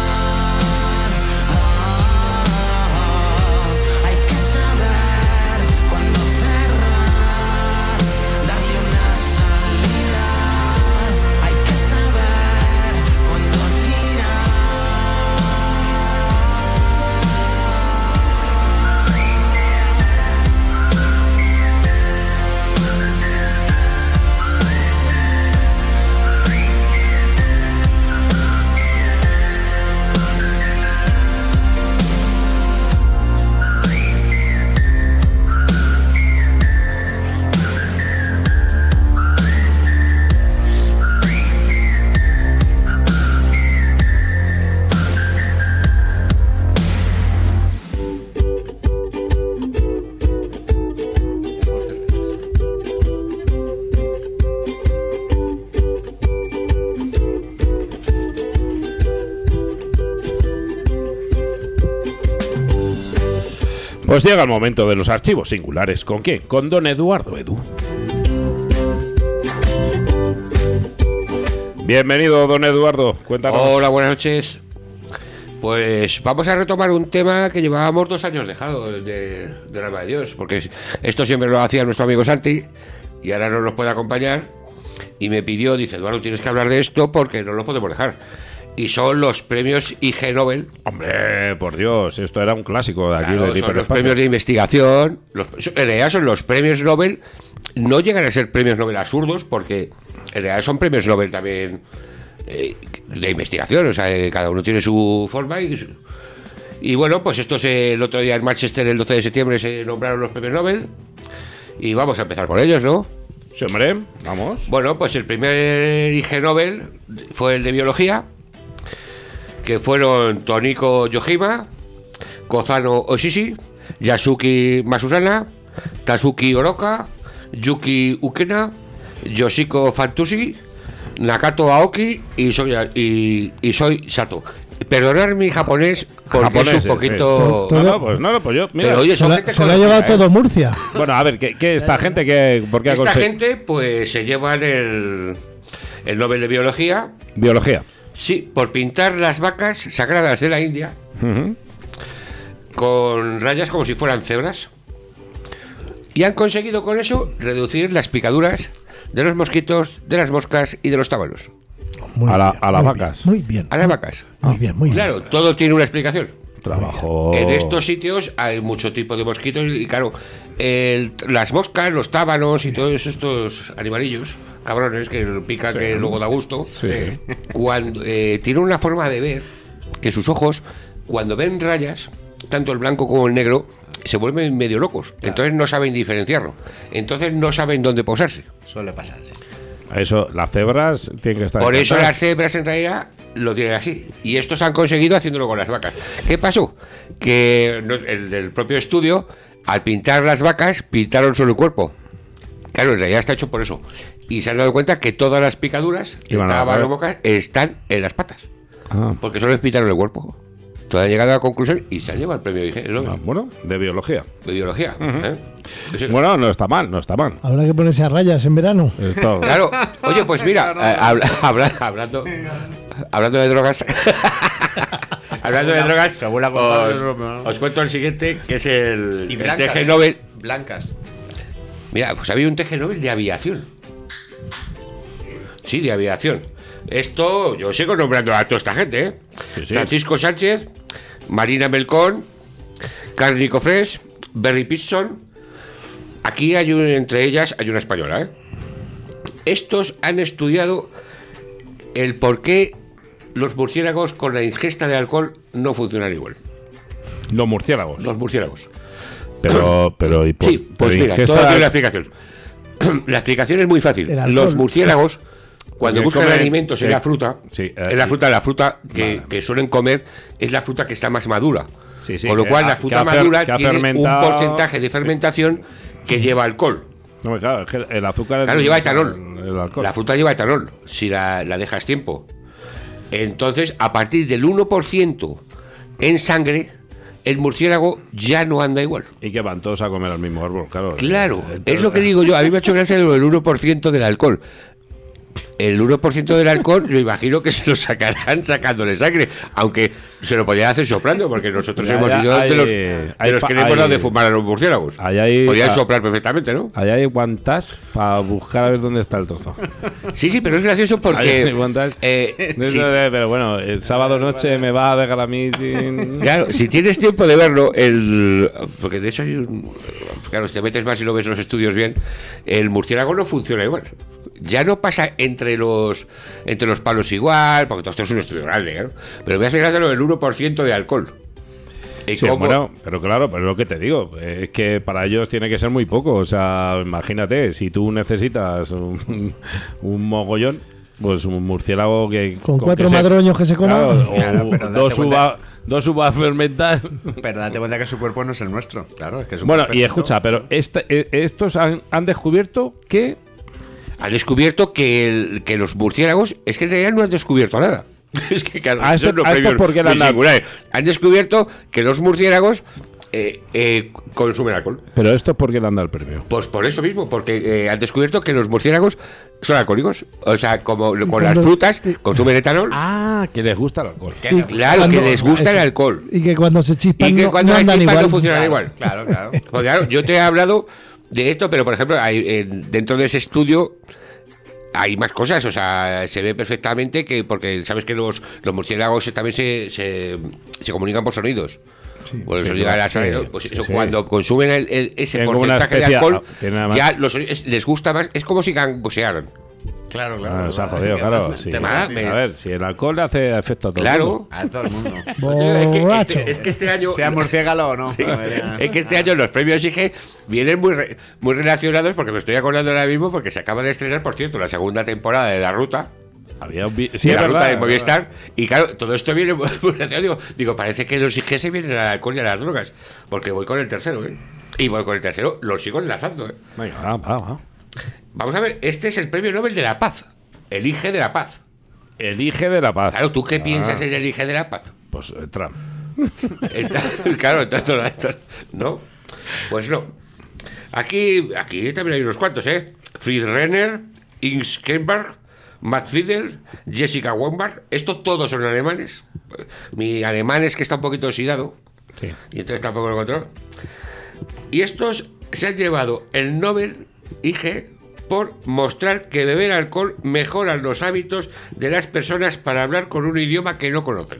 Pues llega el momento de los archivos singulares. ¿Con quién? Con don Eduardo Edu. Bienvenido, don Eduardo. Cuéntanos. Hola, buenas noches. Pues vamos a retomar un tema que llevábamos dos años dejado, el de, del Alma de Dios, porque esto siempre lo hacía nuestro amigo Santi y ahora no nos puede acompañar y me pidió, dice, Eduardo, tienes que hablar de esto porque no lo podemos dejar. Y son los premios I G Nobel. Hombre, por Dios, esto era un clásico de aquí. Claro, de son los premios de investigación. Los, en realidad son los premios Nobel. No llegan a ser premios Nobel absurdos porque en realidad son premios Nobel también eh, de investigación. O sea, eh, cada uno tiene su forma. Y, y bueno, pues estos eh, el otro día en Manchester, el doce de septiembre, se nombraron los premios Nobel. Y vamos a empezar con ellos, ¿no? Sí, hombre, vamos. Bueno, pues el primer I G Nobel fue el de biología, que fueron Toniko Yojima, Kozano Oshishi, Yasuki Masusana, Tatsuki Oroka, Yuki Ukena, Yoshiko Fantushi, Nakato Aoki y Soy, y, y soy Sato. Perdonar mi japonés porque japonés, es un poquito... Sí. No, no, pues no, pues yo... Mira, pero oye, se la, se la ha llevado ¿eh? todo Murcia. Bueno, a ver, ¿qué, qué esta gente? Qué, ¿por qué esta gente, pues, se llevan el, el Nobel de Biología. Biología. Sí, por pintar las vacas sagradas de la India uh-huh. con rayas como si fueran cebras. Y han conseguido con eso reducir las picaduras de los mosquitos, de las moscas y de los tábanos. Muy a, la, bien, a las vacas. Bien, muy bien. A las vacas. Muy bien, muy claro, bien. Claro, todo tiene una explicación. Trabajo. En estos sitios hay mucho tipo de mosquitos y claro, el, las moscas, los tábanos y todos estos animalillos cabrones que pica, sí. que luego da gusto, sí. cuando eh, tiene una forma de ver que sus ojos, cuando ven rayas, tanto el blanco como el negro, se vuelven medio locos. Claro. Entonces no saben diferenciarlo. Entonces no saben dónde posarse. Suele pasarse. Eso, las cebras tienen que estar. Por eso las cebras en realidad lo tienen así. Y estos han conseguido haciéndolo con las vacas. ¿Qué pasó? Que el del propio estudio al pintar las vacas, pintaron solo el cuerpo. Claro, en realidad está hecho por eso. Y se han dado cuenta que todas las picaduras que estaban en la boca están en las patas. Ah. Porque solo les pintaron el cuerpo. Todo han llegado a la conclusión y se han llevado el premio I G. Ah, bueno, de biología. De biología. Uh-huh. ¿eh? Es bueno, no está mal, no está mal. Habrá que ponerse a rayas en verano. Esto. Claro. Oye, pues mira, eh, habla, habla, hablando, hablando de drogas. hablando de drogas, os, os cuento el siguiente, que es el, y blancas, el T G Nobel. Blancas. Mira, pues había un T G Nobel de aviación. Sí, de aviación. Esto, yo sigo nombrando a toda esta gente, ¿eh? Sí, sí. Francisco Sánchez, Marina Melcón, Carly Cofrés, Berry Pitson. Aquí hay un, entre ellas hay una española, ¿eh? Estos han estudiado el por qué los murciélagos con la ingesta de alcohol no funcionan igual. Los murciélagos. Los murciélagos. Pero, pero, ¿y por, sí, pues pero mira, todo tiene una explicación. La explicación es muy fácil. Los murciélagos, cuando buscan comer, alimentos en eh, la fruta, sí, eh, en la fruta, la fruta que, vale. que suelen comer es la fruta que está más madura. Sí, sí, Con lo cual, ha, la fruta madura tiene un porcentaje de fermentación sí. que lleva alcohol. No, claro, es que el azúcar... Claro, lleva etanol. El la fruta lleva etanol, si la, la dejas tiempo. Entonces, a partir del uno por ciento en sangre, el murciélago ya no anda igual. Y que van todos a comer al mismo árbol, claro. Claro, entonces, es lo que digo yo. A mí me ha hecho gracia el uno por ciento del alcohol. El uno por ciento del alcohol, yo imagino que se lo sacarán sacándole sangre, aunque se lo podían hacer soplando, porque nosotros ya, hemos ya, ido hay, de los, de hay, los que le hemos dado de fumar a los murciélagos. Podían soplar perfectamente, ¿no? Allá hay guantas para buscar a ver dónde está el trozo. Sí, sí, pero es gracioso porque... Eh, sí. Pero bueno, el sábado noche me va a dejar a mí sin... Claro, si tienes tiempo de verlo, el porque de hecho hay un... Claro, si te metes más y lo ves los estudios bien, el murciélago no funciona igual. Ya no pasa entre los entre los palos igual, porque todo esto es un estudio grande, claro. Pero me hace gracia lo del uno por ciento de alcohol. ¿Y sí, bueno, pero claro, pero lo que te digo es que para ellos tiene que ser muy poco. O sea, imagínate, si tú necesitas un, un mogollón, pues un murciélago que... Con, con cuatro que madroños se, que se coman. Claro, claro, o dos uvas... Dos uvas fermentadas. Pero date cuenta que su cuerpo no es el nuestro. Claro, es que es un bueno, y escucha, pero este, estos han, han descubierto que... Han descubierto que, el, que los murciélagos... Es que en realidad no han descubierto nada. Es que claro, ¿A esto, no ¿a esto por qué la han Han descubierto que los murciélagos eh, eh, consumen alcohol. ¿Pero esto por qué le han dado el premio? Pues por eso mismo, porque eh, han descubierto que los murciélagos son alcohólicos. O sea, como con cuando, las frutas consumen etanol. Ah, que les gusta el alcohol. Y claro, cuando, que les gusta eso, el alcohol. Y que cuando se chispan y que no, cuando no andan chispan igual. no funcionan claro, igual. Claro, claro. Pues claro, yo te he hablado de esto, pero por ejemplo, hay, eh, dentro de ese estudio... Hay más cosas, o sea, se ve perfectamente que, porque sabes que los, los murciélagos también se, se, se comunican por sonidos. Sí, por el sonido de la sangre, ¿no? Pues eso, sí. Cuando consumen el, el, ese Tienen porcentaje de alcohol, ya los, es, les gusta más, es como si gangosearan. Claro, claro. Ah, se ha jodido, claro. Sí. A ver, si el alcohol le hace efecto a todo claro. el mundo. A todo el mundo. es, que este, es que este año... Sea murciélago o no. Sí, es que este año los premios I G vienen muy, re, muy relacionados, porque me estoy acordando ahora mismo, porque se acaba de estrenar, por cierto, la segunda temporada de La Ruta. Había un vi- sí, la verdad, ruta de Movistar. Y claro, todo esto viene muy relacionado. Digo, digo, parece que los I G se vienen al alcohol y a las drogas. Porque voy con el tercero, ¿eh? Y voy con el tercero, lo sigo enlazando, ¿eh? Venga, va, va, va. Vamos a ver, este es el premio Nobel de la Paz. El I G de la Paz. El I G de la Paz. Claro, ¿tú qué ah. piensas en el I G de la Paz? Pues eh, Trump. Claro, entonces, ¿no? Pues no. Aquí, aquí también hay unos cuantos, ¿eh? Fritz Renner, Inge Kemberg, Matt Fiedel, Jessica Weinberg. Estos todos son alemanes. Mi alemán es que está un poquito oxidado. Sí. Y entonces tampoco lo controlo. Y estos se han llevado el Nobel I G por mostrar que beber alcohol mejora los hábitos de las personas para hablar con un idioma que no conocen.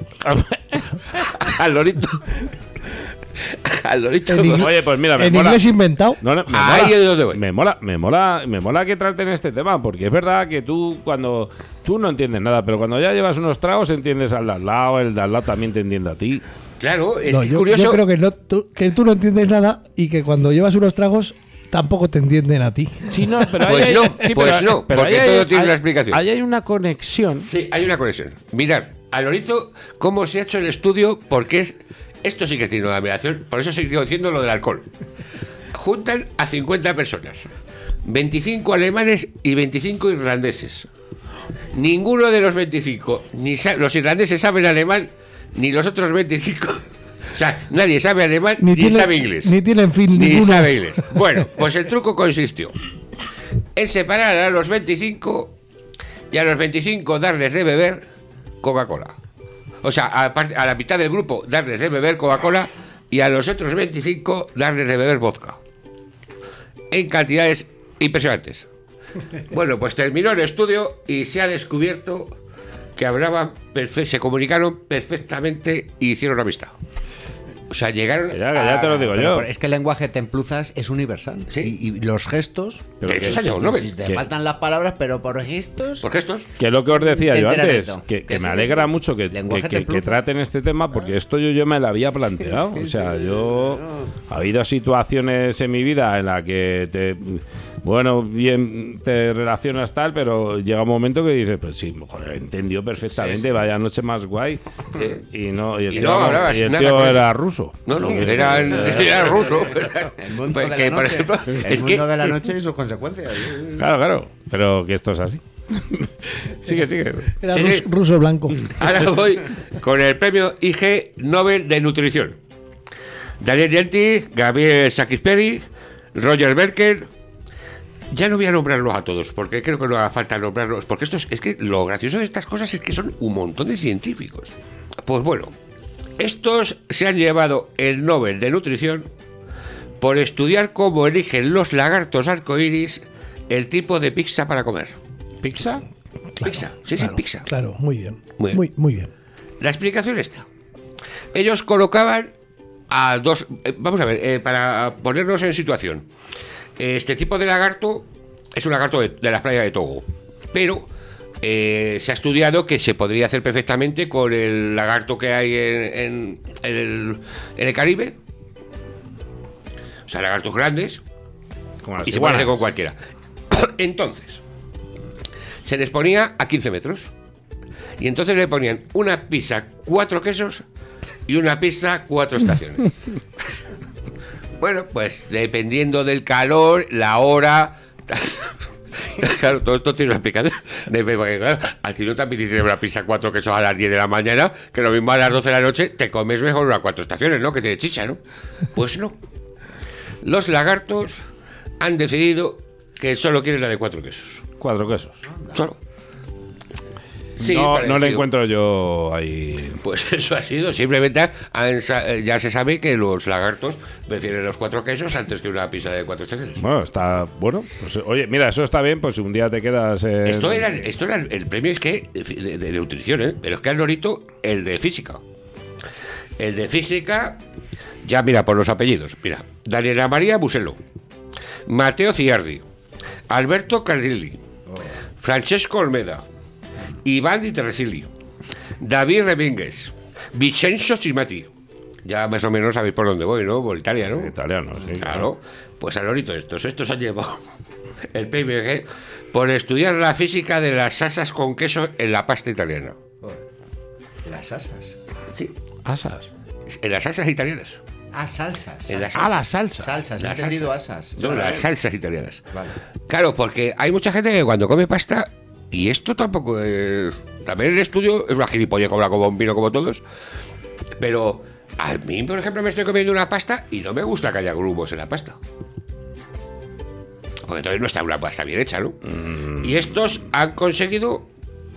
Al lorito. Al lorito. Oye, pues mira, me en mola. inglés inventado. No, no, me, Ahí mola, es donde voy. me mola, me mola, me mola que traten este tema, porque es verdad que tú cuando tú no entiendes nada, pero cuando ya llevas unos tragos entiendes al de al lado, el de al lado también te entiende a ti. Claro, es no, que yo, curioso. Yo creo que, no, tú, que tú no entiendes nada y que cuando llevas unos tragos tampoco te entienden a ti. Sí, no, pero pues hay, no, sí, pues pero, no, pero porque hay, todo tiene hay, una explicación. Ahí hay una conexión. Sí, hay una conexión. Mirad, a Lorito, cómo se ha hecho el estudio, porque es esto sí que tiene una admiración, por eso sigo diciendo lo del alcohol. Juntan a cincuenta personas, veinticinco alemanes y veinticinco irlandeses. Ninguno de los veinticinco, ni sa- los irlandeses saben alemán, ni los otros veinticinco. O sea, nadie sabe alemán ni, ni tiene, sabe inglés. Ni tienen fin Ni ninguno. sabe inglés. Bueno, pues el truco consistió en separar a los veinticinco y a los veinticinco darles de beber Coca-Cola. O sea, a, part- a la mitad del grupo darles de beber Coca-Cola y a los otros veinticinco darles de beber vodka. En cantidades impresionantes. Bueno, pues terminó el estudio y se ha descubierto que hablaban, perfe- se comunicaron perfectamente y hicieron amistad. O sea, llegaron. Que ya, que ya te lo digo Pero yo. por- Es que el lenguaje templuzas es universal. Sí. Y, y los gestos. Pero De que- hecho, se ha llevado si- Nobel. si te Que- faltan las palabras, pero por gestos. ¿Por gestos? Que es lo que os decía yo antes, Enteramiento. que, que Que me sí, alegra sí. mucho que, que, Lenguaje que- que templuzo. traten este tema, porque esto yo, yo me lo había planteado. Sí, sí, o sea, sí, yo... Ha habido situaciones en mi vida en las que te... Bueno, bien te relacionas tal, pero llega un momento que dices, pues sí, joder, entendió perfectamente, Sí, sí. vaya noche más guay. Sí. Y no, y el Y tío, no hablabas y el nada tío con él. era ruso. No, no, era, era ruso. El mundo Pues de que, la por noche. ejemplo, el es mundo que- de la noche y sus consecuencias. Claro, claro, pero que esto es así. Sigue, sigue. Era Sí, rus- sí. ruso blanco. Ahora voy con el premio I G Nobel de Nutrición. Daniel Genti, Gabriel Sakis-Perry, Roger Berker. Ya no voy a nombrarlos a todos, porque creo que no haga falta nombrarlos, porque esto es, es que lo gracioso de estas cosas es que son un montón de científicos. Pues bueno, estos se han llevado el Nobel de Nutrición por estudiar cómo eligen los lagartos arcoíris el tipo de pizza para comer. ¿Pizza? Claro, Pizza, sí, claro, sí, pizza. Claro, muy bien. Muy bien. Muy, muy bien. La explicación está. Ellos colocaban a dos... eh, vamos a ver, eh, para ponernos en situación. Este tipo de lagarto es un lagarto de, de las playas de Togo, pero eh, se ha estudiado que se podría hacer perfectamente con el lagarto que hay en, en- en el, en el Caribe. O sea, lagartos grandes. Como las Y se puede hacer iguanas. con cualquiera. Entonces, se les ponía a quince metros. Y entonces le ponían una pizza, cuatro quesos y una pizza, cuatro estaciones. Bueno, pues dependiendo del calor, la hora. Claro, todo esto tiene una explicación. Porque, claro, al final también te tienes una pizza cuatro quesos a las diez de la mañana, que lo mismo a las doce de la noche te comes mejor unas cuatro estaciones, ¿no? Que tiene chicha, ¿no? Pues no. Los lagartos han decidido que solo quieren la de cuatro quesos. Cuatro quesos. Solo. Sí, no, parecido. no le encuentro yo ahí. Pues eso ha sido. Simplemente han sa- ya se sabe que los lagartos prefieren los cuatro quesos antes que una pizza de cuatro estaciones. Bueno, está bueno. Pues, oye, mira, eso está bien, pues un día te quedas. en- Esto era, esto era el premio es que de, de- de nutrición, ¿eh? Pero es que al Lorito el de física. El de física, ya mira por los apellidos. Mira, Daniela María Buselo, Mateo Ciardi, Alberto Cardilli, Francesco Olmeda, Iván Di Terresilli, David Remínguez, Vincenzo Cimati. Ya más o menos sabéis por dónde voy, ¿no? Por Italia, ¿no? Italiano, sí. Claro. Pues al Lorito estos. Estos han llevado el P M G por estudiar la física de las asas con queso en la pasta italiana. Las asas. Sí. Asas. En las salsas italianas. Ah, salsas. En las Ah, las salsas. Salsas, he Las entendido salsas. asas. No, Salsas. las salsas italianas. Vale. Claro, porque hay mucha gente que cuando come pasta, y esto tampoco es... También el estudio es una gilipollez, como como un vino como todos, pero a mí, por ejemplo, me estoy comiendo una pasta y no me gusta que haya grumos en la pasta. Porque entonces no está una pasta bien hecha, ¿no? Mm. Y estos han conseguido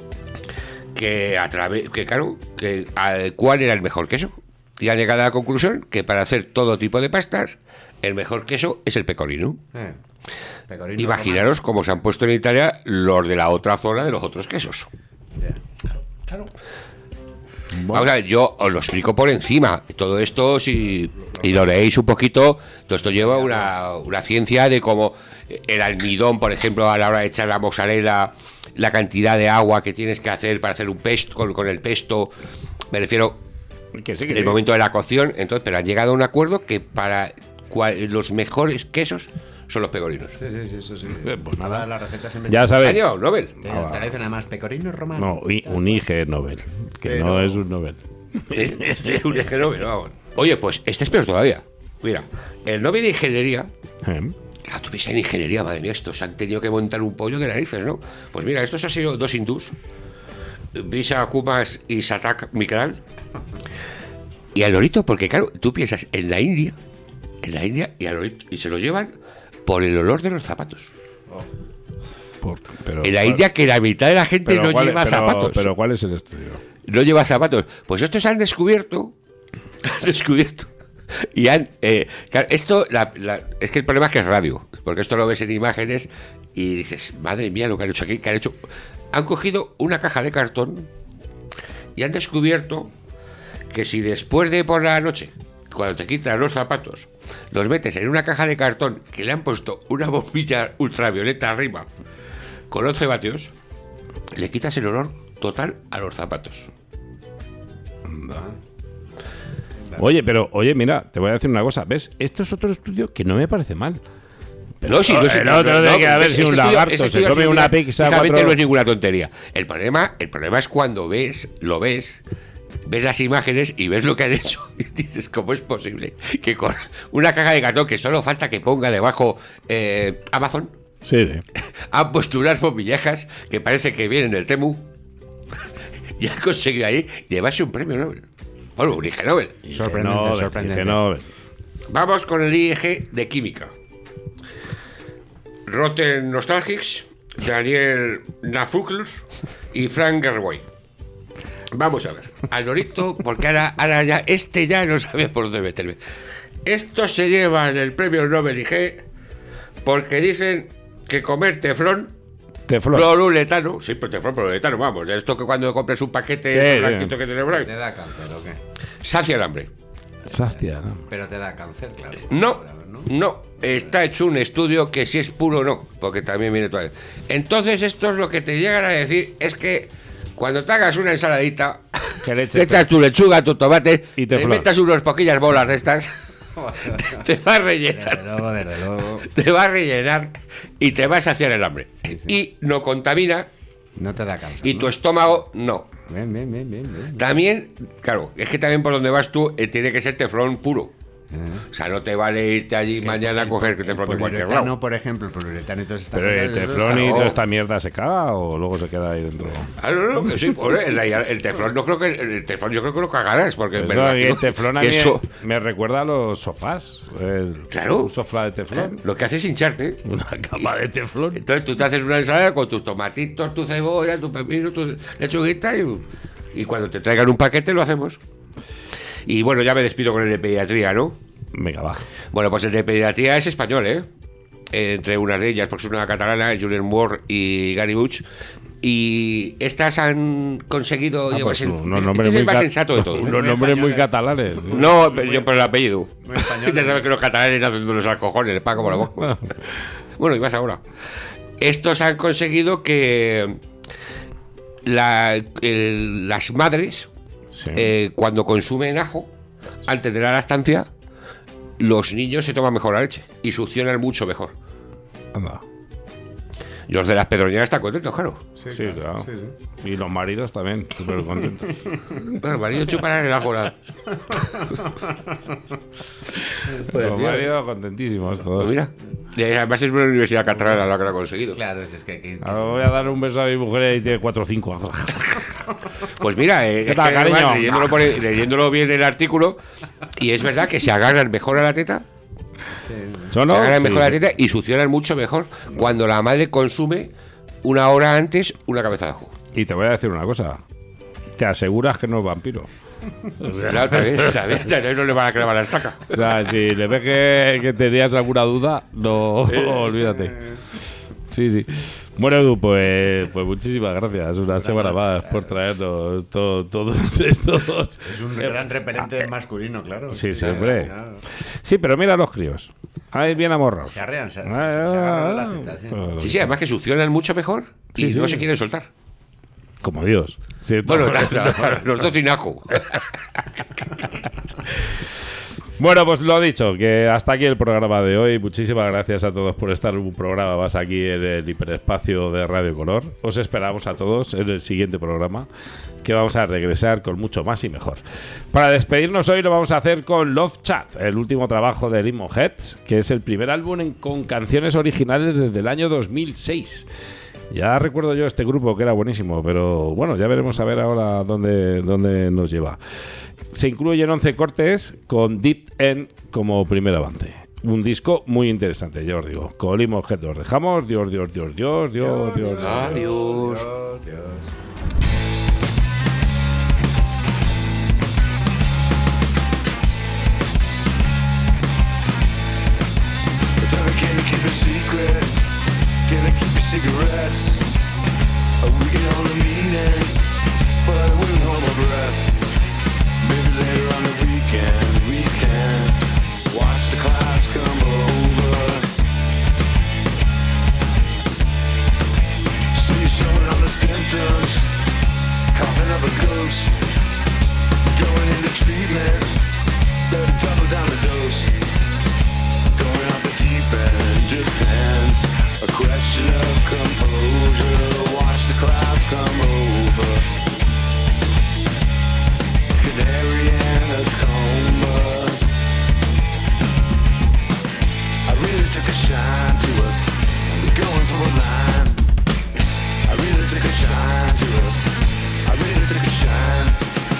que a través... Que claro, que a- ¿cuál era el mejor queso? Y han llegado a la conclusión que para hacer todo tipo de pastas, el mejor queso es el pecorino. Eh, pecorino Imaginaros cómo se han puesto en Italia los de la otra zona de los otros quesos. Claro. Vamos a ver, yo os lo explico por encima. Todo esto, si y lo leéis un poquito, todo esto lleva una, una ciencia de cómo el almidón, por ejemplo, a la hora de echar la mozzarella, la cantidad de agua que tienes que hacer para hacer un pesto con, con el pesto. Me refiero Que sí, que en el sí. momento de la cocción. Entonces, pero han llegado a un acuerdo que para cual- los mejores quesos son los pegorinos. Sí, sí, sí, eso sí. Eh, pues nada. Todas las recetas se Ya sabes. ¿Ha llegado un Nobel? Te, te dicen además pecorino romano. No, i- un I G Nobel. Que Pero- no es un Nobel. Sí, un eje Nobel, vamos. Oye, pues este es peor todavía. Mira, el novio de ingeniería. Eh. Claro, tú piensas en ingeniería, madre mía, estos han tenido que montar un pollo de narices, ¿no? Pues mira, estos han sido dos hindús, Visa Kumas y Satak Mikral. Y al lorito, porque claro, tú piensas en la India, en la India, y al lorito, y se lo llevan por el olor de los zapatos. Por, pero, en la ¿cuál? India que la mitad de la gente no cuál, lleva pero, zapatos. Pero ¿cuál es el estudio? No lleva zapatos. Pues estos han descubierto, han descubierto. Y han, eh, claro, esto, la, la, es que el problema es que es radio, porque esto lo ves en imágenes y dices, madre mía, lo que han hecho aquí, que han hecho. Han cogido una caja de cartón y han descubierto que si después de por la noche, cuando te quitas los zapatos, los metes en una caja de cartón que le han puesto una bombilla ultravioleta arriba con once vatios, le quitas el olor total a los zapatos. Oye, pero, oye, mira, te voy a decir una cosa. ¿Ves? Esto es otro estudio que no me parece mal. Pero no, sí, no, el otro no, de no, que a ver si un lagarto se come una pizza. Cuatro... no es ninguna tontería. El problema, el problema es cuando ves, lo ves, ves las imágenes y ves lo que han hecho y dices, ¿cómo es posible que con una caja de cartón que solo falta que ponga debajo eh, Amazon? Sí, sí. Han puesto unas bombillejas que parece que vienen del Temu y han conseguido ahí llevarse un premio Nobel. Bueno, un I G Nobel. Sorprendente, Nobel, sorprendente. I G Nobel. Vamos con el I G de Química. Rotten Nostalgics, Daniel Nafuklus y Frank Gerway. Vamos a ver. Al lorito, porque ahora, ahora ya, este ya no sabe por dónde meterme. Estos se llevan el premio Nobel I G porque dicen que comer teflón. Teflón. Fluoruretano, sí, pero teflón, fluoruretano, vamos, de esto que cuando compres un paquete sí, blanquito que tiene por ahí. ¿Te da cáncer o qué? Sacia el hambre. Sacia, ¿no? Pero te da cáncer, claro. No, no, está hecho un estudio que si es puro o no, porque también viene todo. Entonces, esto es lo que te llegan a decir, es que cuando te hagas una ensaladita, te echas tu lechuga, tu tomate, y te metas unas poquillas bolas de estas. Te, te va a rellenar. Desde luego, desde luego. Te va a rellenar y te vas a saciar el hambre. Sí, sí. Y no contamina. No te da cáncer. Y ¿no? tu estómago no. Bien, bien, bien, bien, bien. También, claro, es que también por donde vas tú eh, tiene que ser teflón puro. Uh-huh. O sea, no te vale irte allí es que mañana a coger teflón de cualquier lado. No, por ejemplo, el poliuretano y todo esto. Pero el teflón y toda esta mierda se caga o luego se queda ahí dentro. Ah, no, no, que sí, pobre, el, el teflón no creo que el teflón yo creo que lo cagarás porque eso, verdad, el teflón a mí eso... me recuerda a los sofás. El, claro. Un sofá de teflón. Eh, lo que hace es hincharte. Una cama de teflón. Entonces tú te haces una ensalada con tus tomatitos, tu cebolla, tu pepino, tu lechuguita y, y cuando te traigan un paquete lo hacemos. Y bueno, ya me despido con el de pediatría, ¿no? Venga, va. Bueno, pues el de pediatría es español, ¿eh? Entre unas de ellas, porque es una catalana, Julian Moore y Gary Buch. Y estas han conseguido. Ah, digo, pues el, unos este es el más sensato de todos. Unos nombres muy catalanes. ¿Sí? No, pero yo por el apellido. Ya sabes que los catalanes nacen de los alcojones, pa' como la boca. Bueno, y más ahora. Estos han conseguido que la, el, las madres, sí. eh, cuando consumen ajo, antes de la lactancia, los niños se toman mejor la leche y succionan mucho mejor. Anda. Y los de las pedroñeras están contentos, claro. Sí, sí claro. Sí, sí. Y los maridos también, súper contentos. Bueno, el marido chupará en el ajo. Los maridos contentísimos todos. Pues mira, además es una universidad catalana la que lo ha conseguido. Claro, es que... que, que Ahora voy a dar un beso a mi mujer y tiene cuatro o cinco. Pues mira, eh, ¿qué tal, es que cariño? Además, leyéndolo, por, leyéndolo bien el artículo, y es verdad que se agarran mejor a la teta. Sí. Se agarran mejor a la teta y succionan mucho mejor cuando la madre consume una hora antes una cabeza de ajo. Y te voy a decir una cosa. Te aseguras que no es vampiro. O sea, claro, también, también, también no le van a clavar la estaca. O sea, si le ves que, que tenías alguna duda, no, eh, olvídate. Sí, sí. Bueno, Edu, pues, pues muchísimas gracias. Una semana más por traernos todo, todos estos. Es un gran repelente masculino, claro. Sí, siempre. Sí, pero mira a los críos. Ahí bien amorrados. Se arrean, se, se, se, se agarran la teta. Sí. sí, sí, además que succionan mucho mejor y sí, sí. no se quieren soltar. Como Dios. Sí, bueno, claro, claro, los dos sin ajo. Bueno, pues lo dicho, que hasta aquí el programa de hoy. Muchísimas gracias a todos por estar en un programa más aquí en el hiperespacio de Radio Color. Os esperamos a todos en el siguiente programa, que vamos a regresar con mucho más y mejor. Para despedirnos hoy lo vamos a hacer con Love Chat, el último trabajo de Lemonheads, que es el primer álbum en, con canciones originales desde el año dos mil seis. Ya recuerdo yo este grupo que era buenísimo, pero bueno, ya veremos a ver ahora dónde, dónde nos lleva. Se incluyen once cortes con Deep End como primer avance. Un disco muy interesante, ya os digo. Con Lemonheads os dejamos. Dios, Dios, Dios, Dios, Dios, Dios, Adiós. Dios, Dios. Can I keep your cigarettes? A week and on the meeting, but I wouldn't hold my breath. Maybe later on the weekend, we can watch the clouds come over. So you're showing all the symptoms, coughing up a ghost, going into treatment, better double down the dose. Going off the deep end depends. A question of composure. Watch the clouds come over. Canary in a coma. I really took a shine to her. Going for a line. I really took a shine to her. I really took a shine.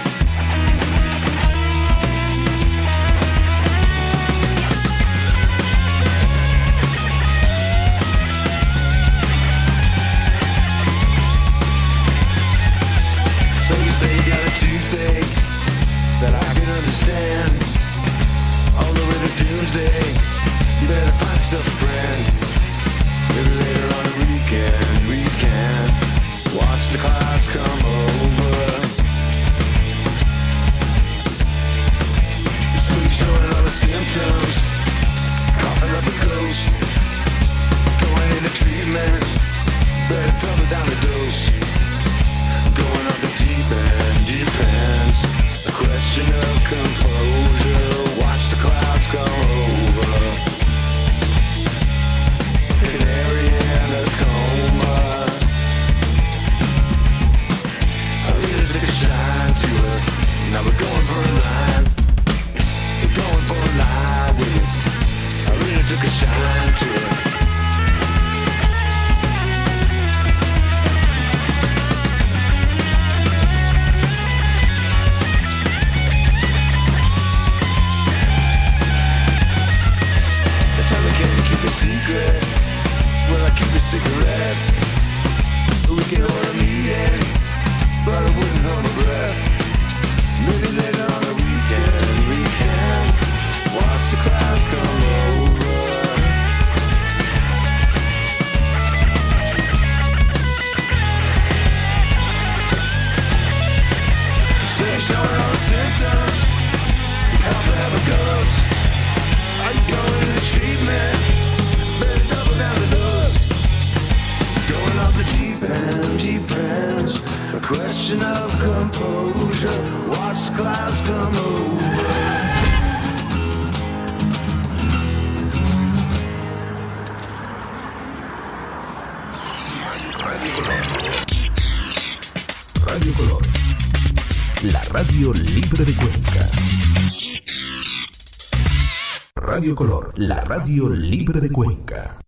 Toothache that I can understand. All the way to doomsday, you better find yourself a friend. Maybe later on the weekend we can watch the clouds come over. You're still showing all the symptoms, coughing up a ghost, going into treatment, better double down the dose. Going off the deep end depends. A question of composure. Watch the clouds come over. Canary in a coma. I really took a shine to her. Now we're going for a line. We're going for a line with it. I really took a shine to her. Secret, will I keep the cigarettes? We can order meeting, but I wouldn't hold my breath. Maybe later on the weekend we can watch the clouds come over. Still showing all the symptoms, coughing up a ghost. Are you going into treatment? Better double down the dose. Going off the deep end depends. A question of composure. Watch the clouds come over. Radio Color, la radio libre de Cuenca. Radio Color, la radio libre de Cuenca.